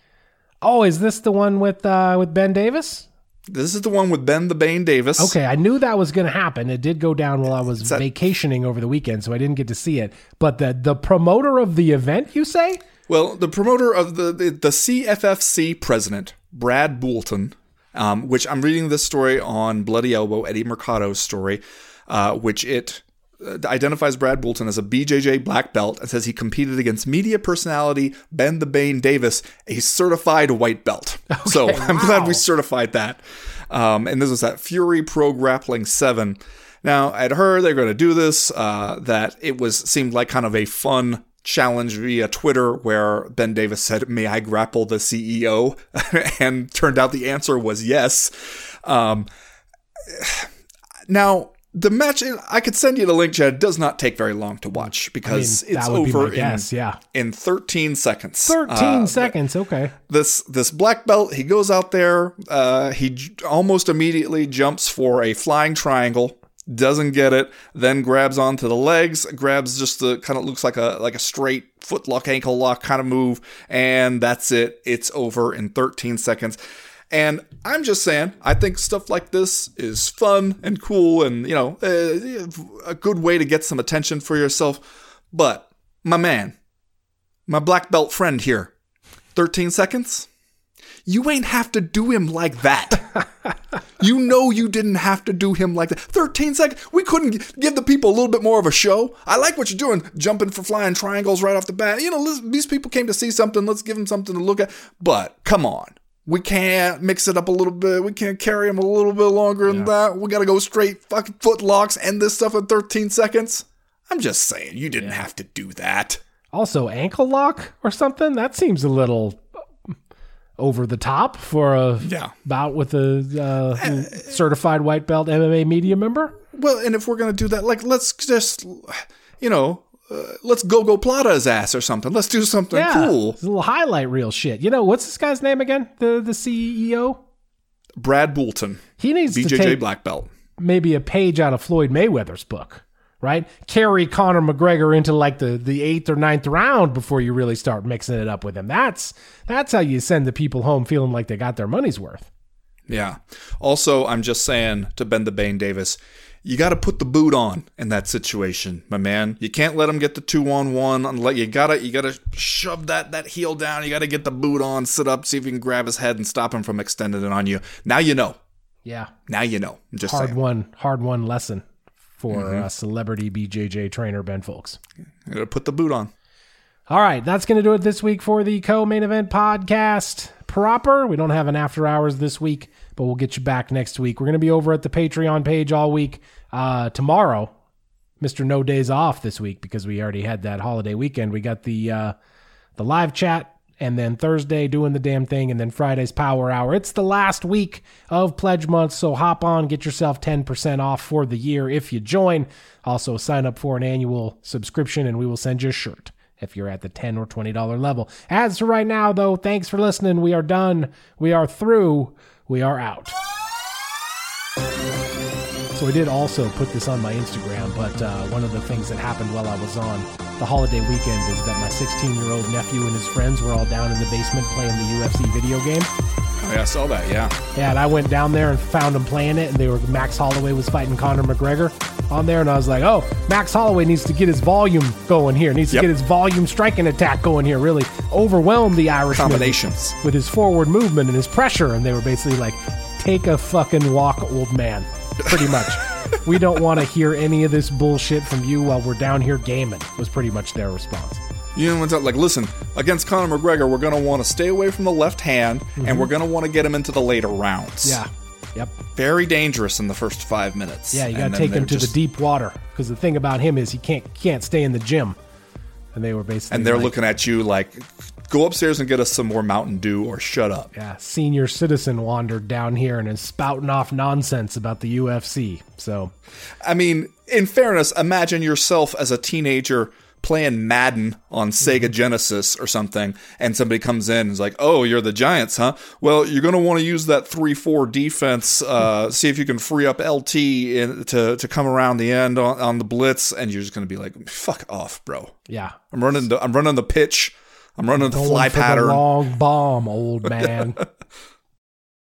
Oh, is this the one with uh, with Ben Davis? This is the one with Ben the Bane Davis. Okay, I knew that was going to happen. It did go down while I was that- vacationing over the weekend, so I didn't get to see it. But the the promoter of the event, you say? Well, the promoter of the, the, the C F F C president, Brad Boulton, um, which I'm reading this story on Bloody Elbow, Eddie Mercado's story, uh, which it identifies Brad Boulton as a B J J black belt and says he competed against media personality Ben the Bane Davis, a certified white belt. Okay, so I'm wow. glad we certified that. Um, and this was at Fury Pro Grappling seven. Now, I'd heard they're going to do this, uh, that it was seemed like kind of a fun challenge via Twitter where Ben Davis said, "May I grapple the C E O?" And turned out the answer was yes. Um, now, the match, I could send you the link, Chad. It does not take very long to watch because I mean, it's over be guess, in, yeah. in thirteen seconds. thirteen uh, seconds, okay. This this black belt, he goes out there, uh, he j- almost immediately jumps for a flying triangle, doesn't get it, then grabs onto the legs, grabs just the kind of looks like a like a straight foot lock, ankle lock kind of move, and that's it. It's over in thirteen seconds. And I'm just saying, I think stuff like this is fun and cool and, you know, uh, a good way to get some attention for yourself. But, my man, my black belt friend here, thirteen seconds? You ain't have to do him like that. You know you didn't have to do him like that. thirteen seconds? We couldn't give the people a little bit more of a show. I like what you're doing, jumping for flying triangles right off the bat. You know, these people came to see something. Let's give them something to look at. But, come on. We can't mix it up a little bit. We can't carry them a little bit longer than yeah. that. We got to go straight fucking foot locks, end this stuff in thirteen seconds. I'm just saying, you didn't yeah. have to do that. Also, ankle lock or something? That seems a little over the top for a yeah. bout with a uh, uh, certified white belt M M A media member. Well, and if we're going to do that, like, let's just... you know, uh, let's go go plata his ass or something. Let's do something yeah, cool. It's a little highlight reel shit. You know, what's this guy's name again? The the C E O? Brad Boulton. He needs B J J to take black belt. maybe a page out of Floyd Mayweather's book, right? Carry Conor McGregor into like the, the eighth or ninth round before you really start mixing it up with him. That's that's how you send the people home feeling like they got their money's worth. Yeah. Also, I'm just saying to Ben the Bane Davis, you got to put the boot on in that situation, my man. You can't let him get the two on one. You gotta, you gotta shove that that heel down. You gotta get the boot on, sit up, see if you can grab his head and stop him from extending it on you. Now you know. Yeah. Now you know. I'm just hard saying. one, hard one lesson for Mm-hmm. uh, celebrity B J J trainer Ben Folks. You gotta put the boot on. All right, that's going to do it this week for the Co-Main Event podcast proper. We don't have an after hours this week, but we'll get you back next week. We're going to be over at the Patreon page all week. Uh, tomorrow, Mister No Days Off this week because we already had that holiday weekend. We got the uh, the live chat, and then Thursday doing the damn thing, and then Friday's Power Hour. It's the last week of Pledge Month, so hop on, get yourself ten percent off for the year if you join. Also, sign up for an annual subscription, and we will send you a shirt if you're at the ten or twenty dollars level. As for right now, though, thanks for listening. We are done. We are through. We are out. So I did also put this on my Instagram, but uh, one of the things that happened while I was on the holiday weekend is that my sixteen-year-old nephew and his friends were all down in the basement playing the U F C video game. Oh, yeah, I saw that, yeah. Yeah, and I went down there and found them playing it, and they were Max Holloway was fighting Conor McGregor on there, and I was like, oh, Max Holloway needs to get his volume going here, needs Yep. to get his volume striking attack going here, really overwhelm the Irishman Combinations. with his forward movement and his pressure, and they were basically like, take a fucking walk, old man, pretty much. We don't want to hear any of this bullshit from you while we're down here gaming, was pretty much their response. You know, like, listen, against Conor McGregor, we're going to want to stay away from the left hand, Mm-hmm. and we're going to want to get him into the later rounds. Yeah. Yep. Very dangerous in the first five minutes. Yeah, you got And to then take him they're to just- the deep water, because the thing about him is he can't can't stay in the gym. And they were basically And they're like, looking at you like, go upstairs and get us some more Mountain Dew or shut up. yeah, senior citizen wandered down here and is spouting off nonsense about the U F C. So, I mean, in fairness, imagine yourself as a teenager playing Madden on Sega Genesis or something, and somebody comes in and is like, oh, you're the Giants, huh? Well, you're going to want to use that three four defense, uh, see if you can free up L T in, to, to come around the end on, on the blitz, and you're just going to be like, fuck off, bro. yeah. I'm running the, I'm running the pitch. I'm running the Going fly for the pattern. long bomb, old man.